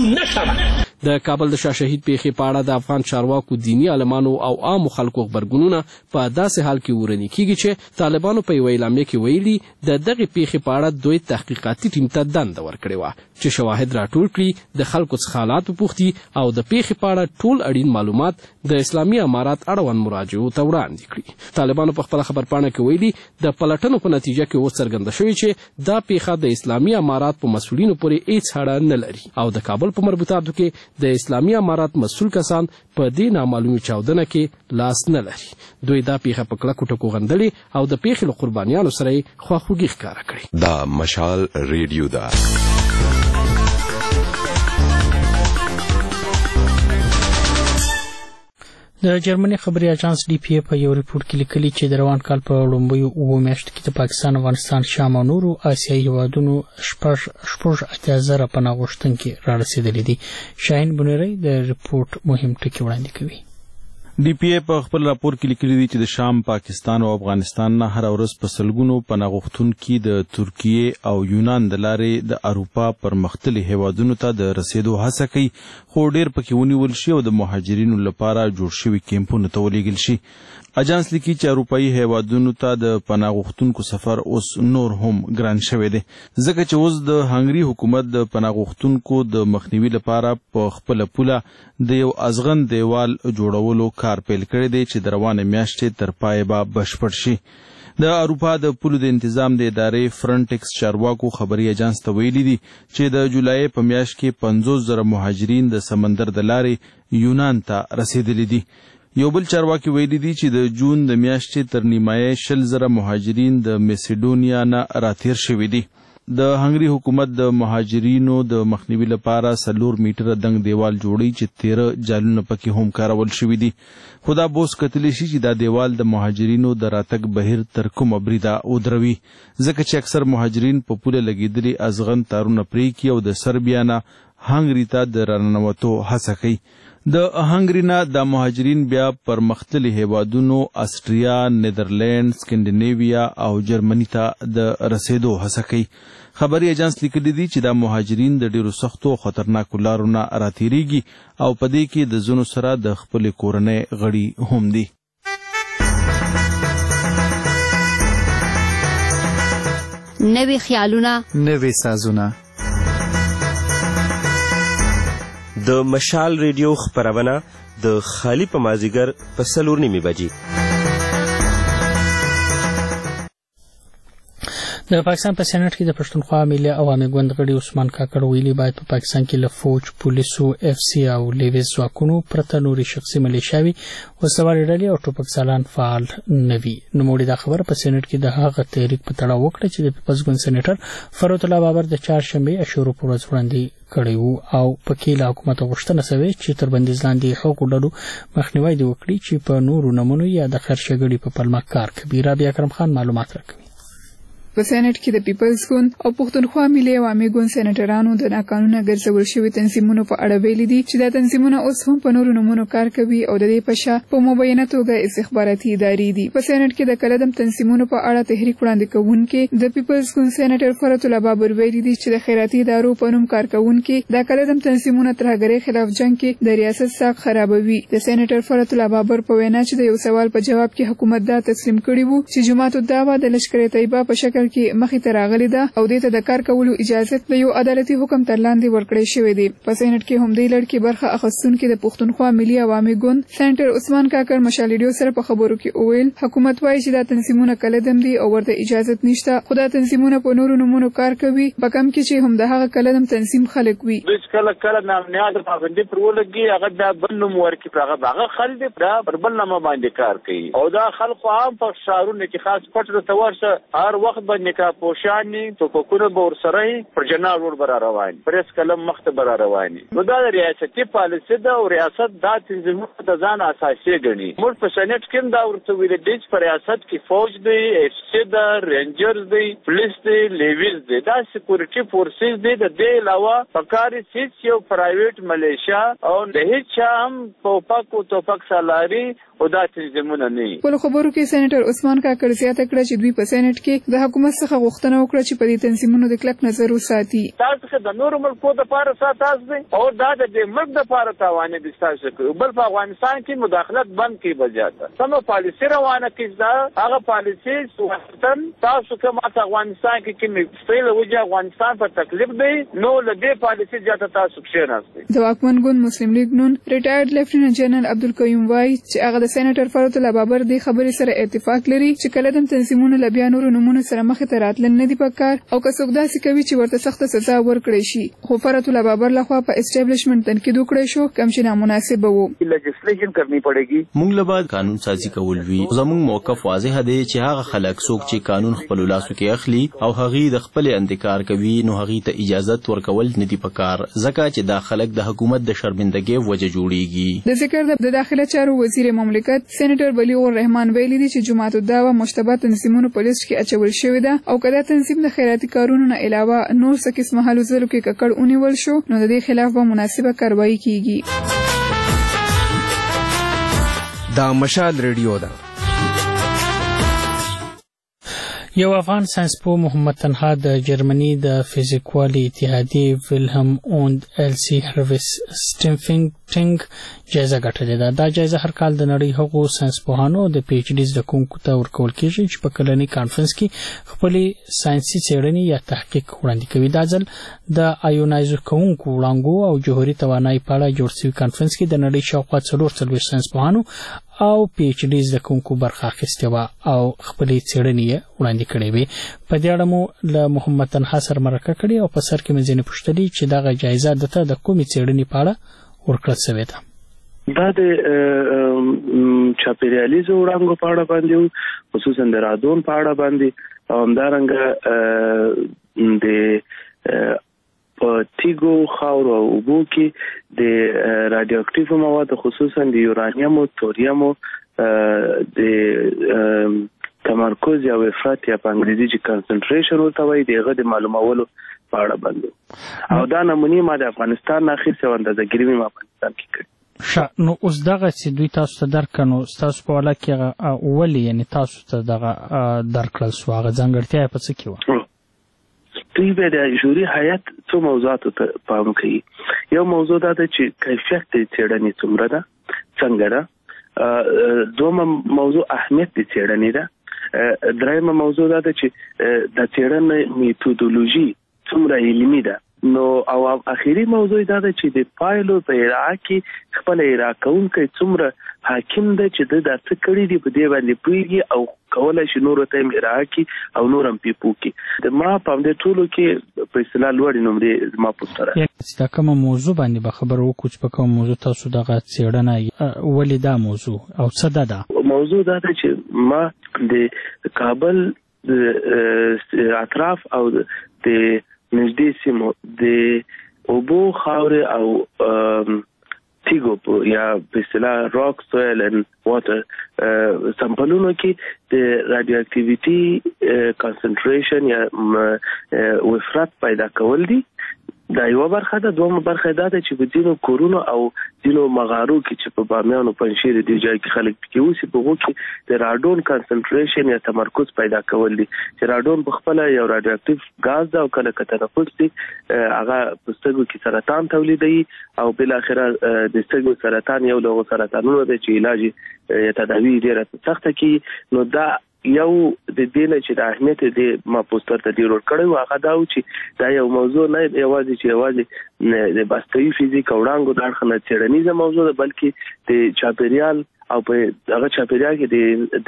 د کابل د شاه شهید پیښې په اړه د افغان چارواکو دیني عالمانو او عامو خلکو غبرګونونه په داسې حال کې ورني کیږي چې طالبانو په یوه اعلامیه کې ویلي د دغې پیښې په اړه دوی تحقیقاتي ټیم ته دنده ورکړې وه چې شواهد راټول کړي د خلکو څخه حالات وپوښتي او د پیښې په اړه ټول اړین معلومات د اسلامي امارات اړوند مراجعو ته وړاندې کړي. طالبانو په خپله خبرپاڼه کې ویلي د پلټنو په نتیجه کې اوس څرګنده شوې چې دا پیښه د اسلامي امارات په مسؤلینو پورې هیڅ اړه نه لري او د کابل په مربوطاتو کې د اسلامي امارات مسؤل کسان په دې نامعلومې چاودنه کې لاس نه لري. دوی دا پیښه په کلکو ټکو غندلې او د پیښې له قربانیانو سره یې خواخوږي ښکاره کړې. دا مشال ریډیو ده. د جرمني خبري اژانس ډي پی په یو ریپورت کې لیکلي چې د روان کال په لومړیو 9 میاشتو کې د پاکستان، افغانستان، شام او نورو آسیایي هیوادونو 8,000 پناه غوښتونکي رارسېدلي دي. شاهین بنيري د ریپورت مهم ټکي وړاندې کوي. ډي پی ای په خپل راپور کې لیکلي دي چې د شام، پاکستان او افغانستان نه هر ورځ په سلګونو پناه غوښتونکي د ترکیې او یونان د لارې د اروپا پرمختللي هیوادونو ته د رسیدو هڅه کوي، خو ډېر پکې ونیول شي او د مهاجرینو لپاره جوړ شوي کیمپونو ته ولېږل شي. اجانس لیکي چې اروپایي هیوادونو ته د پناه غوښتونکو سفر اوس نور هم ګران شوی دی، ځکه چې اوس د هنګري حکومت د پناه غوښتونکو د مخنیوي لپاره په خپله پوله د یو ازغن دیوال جوړولو کار پیل کړی دی چې د روانې میاشتې تر پایه به بشپړ شي. د اروپا د پولو د انتظام د ادارې فرنټکس چارواکو خبري اجانس ته ویلي دي چې د جولای په میاشت کې 50,000 مهاجرین د سمندر د لارې یونان ته رسیدلي دي. یو بل چارواکي ویلي دي چې د جون د میاشتې تر نیمایي 20,000 مهاجرین د میسیډونیا نه راتېر شوي دي. د هنګري حکومت د مهاجرینو د مخنیوي لپاره 4 میټره دنګ دیوال جوړی چې 13 جالونه پکې هم کارول شوي دي، خو دا بوس کتلی شي چې دا دیوال د مهاجرینو د راتګ بهیر تر کومه بریده ودروي، ځکه چې اکثر مهاجرین په پوله لګېدلي ازغن تارونه پرېږدي او د سربیا نه هنګري ته د راننوتو هڅه کوي. د هنګري نه د مهاجرین بیا پرمختللي هیوادونو اسټریا، نیدرلینډ، سکینډینیویا او جرمني ته د رسیدو هڅه کوي. خبري اجانس لیکلي دي چې دا مهاجرین د ډیرو سختو او خطرناکو لارو نه راتېریږي او په دې کې د ځینو سره د خپلې کورنۍ غړي هم دي. نوي خیالونه، نوي سازونه. د مشال ریډیو خپرونه د خالی په مازیګر په 4:30 بجې. د پاکستان په سېنات کې د پښتونخوا ملي عوامي ګوند غړي عثمان کاکړ ویلي باید په پاکستان کې له فوج، پولیسو، اف سی او لیویز ځواکونو پرته نوري شخصي ملیشیاوي وسلوالې ډلې او ټوپکسالان فعال نه وي. نوموړي دا خبره په سېنات کې د هغه تحریک په تړاو وکړه چې د پیپلز ګوند سېنیټر فروت الله بابر د چهارشنبې اشورو پر ورځ وړاندې کړی وو او په کې له حکومت غوښتنه شوې چې تر بندیز لاندې حقوقو ډلو مخنیوي وکړي چې په نورو نمونو یا د خرچګړي په پلمه کار کوي. رابعه اکرم خان معلومات راکوي. په سېنات کې د پیپلز ګوند او پښتونخوا ملي عوامي ګوند سېنیټرانو د ناقانونه ګرځول شوی تنظیمونو په اړه ویلي دي چې دا تنظیمونه اوس هم په نورو نمونو کار کوي او د دې په شا په مبینه توګه استخباراتي ادارې دي. په سېنات کې د کلدم تنظیمونو په اړه تحریک وړاندې کوونکي د پیپلز ګوند سېنیټر فرات الله بابر ویلي دي چې د خیراتي ادارو په نوم کار کوونکي د کلدم تنظیمونو ترهګرۍ خلاف جنگ کې د ریاست ساق خرابوي. د سېنیټر فرات الله بابر په وینا چې د یو سوال په جواب کې حکومت دا تسلیم کړی وو چې جماعت الدعوه د لشکر طیبه په شکل کې مخې ته راغلي ده او دې ته د کار کولو اجازه د یو عدالتي حکم تر لاندې ورکړی شوی دی. په سېنات کې هم دې لړ کې برخه اخیستونکو د پښتونخوا ملي عوامي ګوند سېنیټر عثمان کاکړ مشالډیو سره په خبرو کې اویل حکومت وايي چې دا تنظیمونه کلدم دي او ورته اجازه نشته. خو دا تنظیمونه په نورو نمونو کار کوي په کم کې چې هم د هغه کلدم تنظیم خلک وي. د کله نامنیاد پابندي پر ولګي هغه د بل نوم ورکی هغه خلک دا پر بل نامه باندې کار کوي او دا خلک عام په شهرونو کې خاص پټ د تورشه هر وخت باندې کا پوشانی توپکونه به ورسره پر جناب ور بر روان پرس کلم مخته بر روان نو دا ریاستي پالیسي دا او ریاست دا تنظیمونه د ځان اساسي ګڼي. موږ په سېنات کې دا ورته ویل دي چې په ریاست کې فوج دی، اف سی دا، رینجرز دی، پولیس دی، لیویز دی، دا سکیورټي فورسز دی. د دې علاوه پکاري هیڅ یو پرایویټ ملیشیا او د هیڅ هم توپک سالاري او دا تنظیمونه نه. په خبرو کې سېنیټر عثمان کاکړ زیاته کړه چې دوی په سېنات کې د حکومت څخه غوښتنه وکړه چې په دې تنظیمونو د کلک نظر وساتي. تاسو د نور ملکو د پاره ساتاس دي او دا د ملک د پاره تاوان دي تاسو کوي بل په افغانستان کې مداخلت بند کی بجاته سم پالیسی روانه کیږي. دا هغه پالیسی وختن تاسو کوم افغانستان کې کوم فعل وجه افغانستان په تکلیف دی نو لدې پالیسی جاته تاسو کښیناستئ. د واکمن ګوند مسلم لیگ نون ریټایرډ لیفټیننټ جنرال عبدالقیوم وای چې هغه د سېنیټر فرات الله بابر د خبرې سره اتفاق لري چې کلدم تنظیمونه ل بیا نورو نمونه سره مخې ته راتلل نه دی پکار او که څوک داسې کوي چې ورته سخته سزا ورکړي شي. خو فرات الله بابر لخوا په اسټابلیشمنت تنقید وکړی شو کوم چې نامناسب وو. لیجسلیشن کرنی پړيږي. موږ له بعد قانون سازي کول وی زموږ موقف واضح دی چې هغه خلک څوک چې قانون خپل لاسو کې اخلي او هغه د خپل انتکار کوي نو هغه ته اجازه ورکول نه دی پکار ځکه چې دا خلک د حکومت د شرمندګۍ وجه جوړیږي. د ذکر د داخله چارو وزیر مملکت سېنیټر بلیغ الرحمن ویلي دي چې جماعت الدعوه مشتبه تنظیمونو په لیست کې اچول شوی ده او کله تنظیم د خیراتي کارونو نه علاوه نور څه قسمه حل زلو کې ککړ اونیول شو نو د دې خلاف به مناسبه کاروایی کیږي. دا مشال ریډیو ده. یو افغان ساينسپوه محمد تنها د جرمني د فزیکوالي اتحادیې ویلهم اوند ایلسی هرویس سټینفینګ جایزه ګټلې ده. دا جایزه هر کال د نړۍ هغو ساينسپوهانو د پی ایچ ډي زده کوونکو ته ورکول کیږي چې په کلني کانفرنس کې خپلې ساينسي څېړنې یا تحقیق وړاندې کوي. دا ځل د آیونایز کوونکو وړانګو او جوهري توانایي په اړه جوړ شوی کانفرنس کې د نړۍ شاوخوا 440 ساينسپوهانو او پی ایچ ډي زده کوونکو برخه اخیستې وه او خپلې څېړنې یې وړاندې کړې وې. په دې اړه مو له محمد تنها سره مرکه کړې او په سر کې مې ځینې پوښتلي چې دغه جایزه دته د کومې څېړنې په اړه ورکړل شوې ده. دا د چاپیریالیزو وړانګو په اړه باندې خصوصا د رادون په اړه باندې او همدارنګه د په تیګو خاور او اوبو کې د رادیو اکټیو مواد خصوصا د یورانیم او توریم د تمرکز یا افراط یا په انګریزي چې کنسنټریشن ورته وایي دغه د معلوماتو په اړه باندې او دا نمونه ما د افغانستان اخر څه اندازه ګیرمي ما افغانستان کې کړ. نو اوس دغه چې دوی تاسو ته درکنو تاسو په ولا کې اولی یعنی تاسو ته دغه درکړل سو هغه ځانګړتیا په څه کې و؟ دوی به د جوري هیئت څو موضوعاتو ته پام کوي. یو موضوع دا ده چې کیفیت د څېړنې څومره ده څنګه ده. دومره موضوع اهمیت د څېړنې ده. درېمه موضوع دا ده چې د څېړنې میتودولوژي څومره علمي ده. نو او اخیری موضوع دا ده چې د پایلو په اړه کې خپل اراده کوونکې څومره حاکم دی چې د څه کړی دی په دې باندې پوهیږي او کولای شي نور ته مراعات کی او نورم پیپو کی د ما په دې ټولو کې په اصطلاح لوړ نمرې ما پوښتنه دا کوم موضوع باندې به خبر وکړو چې په کوم موضوع تاسو دغه څېړنه ولې دا موضوع او څه ده موضوع دا ده چې ما د کابل اطراف او د نږدې سیمو د اوبو خاورې او تیګو یا په اصطلاح راک سویل اند واټر سمپلونو کې د رادیو اکټیویټي کانسنټریشن یا وفرت پیدا کول دي دا یو برخه ده. دومره برخه ده چې په ځینو کورونو او ځینو مغارو کې چې په بامیان او پنځیر دي ځای کې خلک پکې اوسي په هغو کې د راډون کانسنټریشن یا تمرکز پیدا کول دي چې راډون په خپل یو رادیو اکټیو غاز ده او کله که تنفس دي هغه په سترګو کې سرطان تولیدوي او بل اخره د سترګو سرطان یو له سرطانونو ده چې علاج یا تداوی ډیره سخته کی نو دا یو د دې نه چې د اهمیت د ما پوسټر ته ډیر ور کړو هغه دا و چې دا یو موضوع نه یوازې چې یوازې د باستوي فزیک او وړاندو د اړخ نه څېړنیزه موضوع ده بلکې د چاپیریال او په هغه چاپیریال کې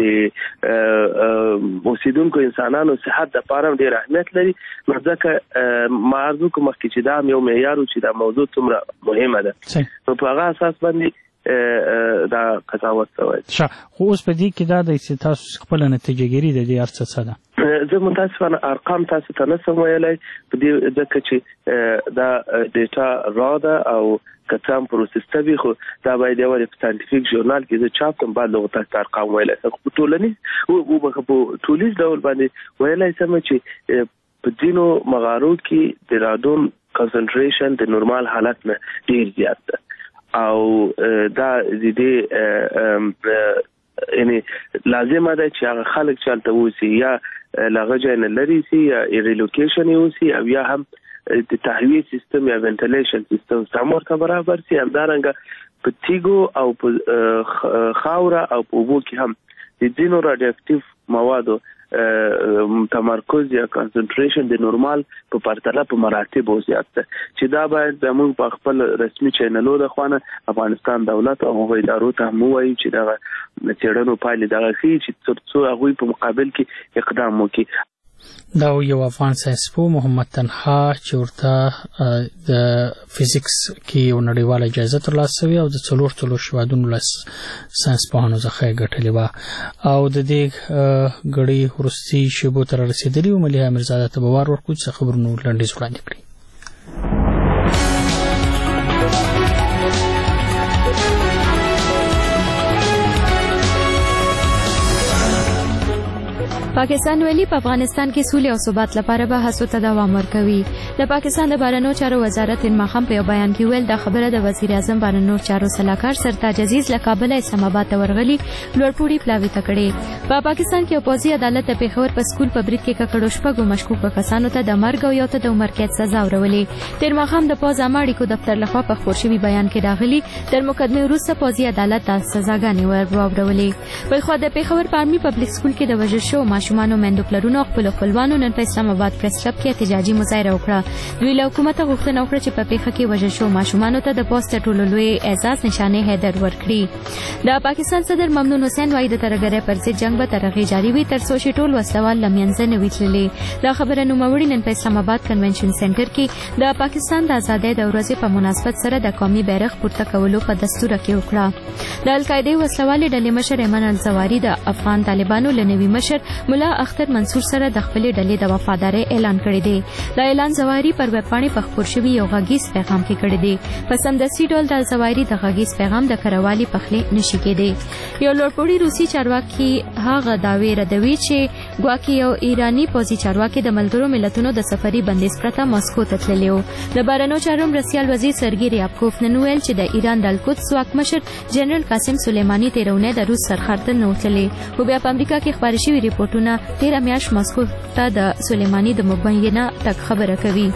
د اوسیدونکو انسانانو صحت د پاره ډیر اهمیت لري نو ځکه معرض کوم چې دا یو معیار چې دا موضوع څومره مهمه ده نو په هغه اساس باندې دا قضاوت شوی. خو اوس په دې کې دا د تاسو خپل نتیجه ګیری د دې ارڅ څه ده؟ زه متاسفانه ارقام تاسو ته نسم ویلای په دې ځکه چې دا ډیټا را ده او کتام پروسس ته خو دا باید یو د ساينټیفیک ژورنال کې د چاپ کوم بعد لغت تاسو ارقام ویلای خو ټولنی او په ټولیز ډول باندې ویلای سم چې په ځینو مغارو کې د راډون کانسنټریشن د نورمال حالت نه ډیر زیات ده او دا دې یعنی لازم ده چې هغه خلک چالت وسی یا لغه نه لري سي یا ریلوکیشن وسی او یا هم د تهویه سیستم یا وینټیلیشن سیستم سمور ته برابر سي همدارنګه په تیګو او په خاوره او په وبو کې هم د دینو رادیو اکټیو موادو تمرکز یا کانسنټریشن د نورمال په پرتله په مراتب زیات ده چې دا باید زموږ په خپل رسمي چینلو د خوانه افغانستان دولت او هغوی ادارو ته مو وایي چې دا چېړنو پایلې دغه خي چې ترڅو هغوی په مقابل کې اقدام وکړي. دا یو افغان ساینسپوه محمد تنها چې ورته د فزیکس کې یو نړیواله جایزه ترلاسه شوې او د څلور شهادتونو له ساینسپوهانو څخه یې ګټلې وه او د دې غړي وروستي شیبو ته رسېدلي وو. ملیحه امیرزاده ته به وار ورکړو چې خبرونه لنډیز وړاندې کړي. پاکستان ویلي په افغانستان کې سولې او ثبات لپاره به هڅو ته دوام ورکوي. د پاکستان د بهرنیو چارو وزارت ماخام په بیان کې ویل دا خبره د وزیر اعظم بهرنیو چارو سلاکار سرتاج عزیز له کابل اسلام آباد ته ورغلي لوړپوړي پلاوي ته کړي. په پاکستان کې پوځي عدالت د پیښور په سکول په برید کې ککړو شپږو مشکوکو کسانو ته د مرګ او یو ته د عمر قید سزا ورولې. تیر ماخام د پوځ عامه اړیکو دفتر لخوا په خپور شوي بیان کې راغلي تر مقدمې وروسته پوځي عدالت ته سزاګانې ورولې. بل خو د پیښور په آرمي پبلک سکول کې د وژل شوو ماشومانو مندو پلرونو خپل خپلوانو نن په اسلام آباد پریس کلب کې احتجاجي مظاهره وکړه. دوی له حکومت غوښتنه وکړه چې په پیښه کې وژل شوو ماشومانو ته د پوسټ ټولو لوی اعزاز نشانه حیدر ورکړي. د پاکستان صدر ممنون حسین وايي د ترګری پر ضد جنگ به تر هغې جاري وي تر څو چې ټول وسلوال له منځه نه وي تللي. دا خبره نوموړي نن په اسلام آباد کنونشن سنټر کې د پاکستان د ازادۍ د ورځې په مناسبت سره د قومي بیرغ پورته کولو په دستور کې وکړه. د القاعده وسلوالې ډلې مشر ایمن الزواری د افغان طالبانو له نوي مشر مولا اختر منصور سره د خپلې ډلې د وفادارۍ اعلان کړی دی. دا اعلان زواری پر ویبپاڼې په خپور شوي یو غږیز پیغام کې کړی دی. په سمدستي ډول د زواری د غږیز پیغام د کروالي پخلی نشي کېدی. یو لوړپوړي روسي چارواکي هغه دعوی ردوي چې ګواکې یو ایرانی پوځي چارواکي د ملګرو ملتونو د سفري بندیز پرته ماسکو ته تللی و. د بهرنیو چارو مرستیال وزیر سرګي ریابکوف نن ویل چې د ایران د القدس واکمشر جنرال قاسم سلیماني تیرونه د روس سرحد ته نه وتلي. خو بیا په امریکا کې خپاره شوي ریپورټونه 13 میاشت ماسکو ته د سلیماني د مبینه تک خبره کوي.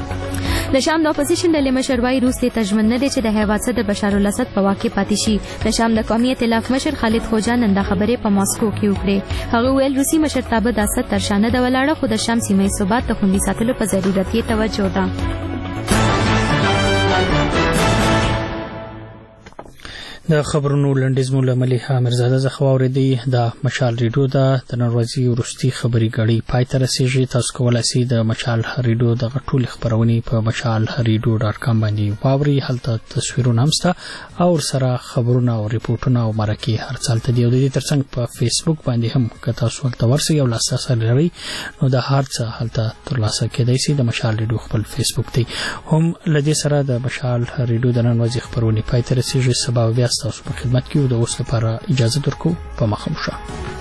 د شام د اپوزیشن ډلې مشر وايي روس ته تجمن نه دی چې د هیواد د بشار الاسد په واقع پاتې شي. د شام د قومي ائتلاف مشر خالد خوجان نن د خبرې په ماسکو کې وکړې. هغه ویل روسي مشرتابه د اسد تر شا نه ده ولاړه خو د شام سیمه ثبات ته خوندي ساتلو په ضرورت یې توجه ده. د خبرونو لنډیز مو له ملیحه مرزاده څخه واورېدئ. د مشال ریډیو د نن ورځې وروستي خبري غړي پای ته رسېږي. تاسو کولی شئ د مشال ریډیو دغه ټولې خبرونې په mashalradio.com باندې واورئ. هلته تصویرونه هم شته او ورسره خبرونه او ریپورټونه او مرکې هر څه هلته دي. او د دې ترڅنګ په فیسبوک باندې هم که تاسو هلته ورسئ او لاسرسی لرئ نو د هر څه هلته ترلاسه کېدای شي. د مشال ریډیو خپل فیسبوک دی. هم له دې سره د مشال ریډیو د نن ورځې خبرونې پای ته رسېږي. سبا بیا ستاسو په خدمت کې د اوس لپاره اجازه درکو. په مخه مو شه.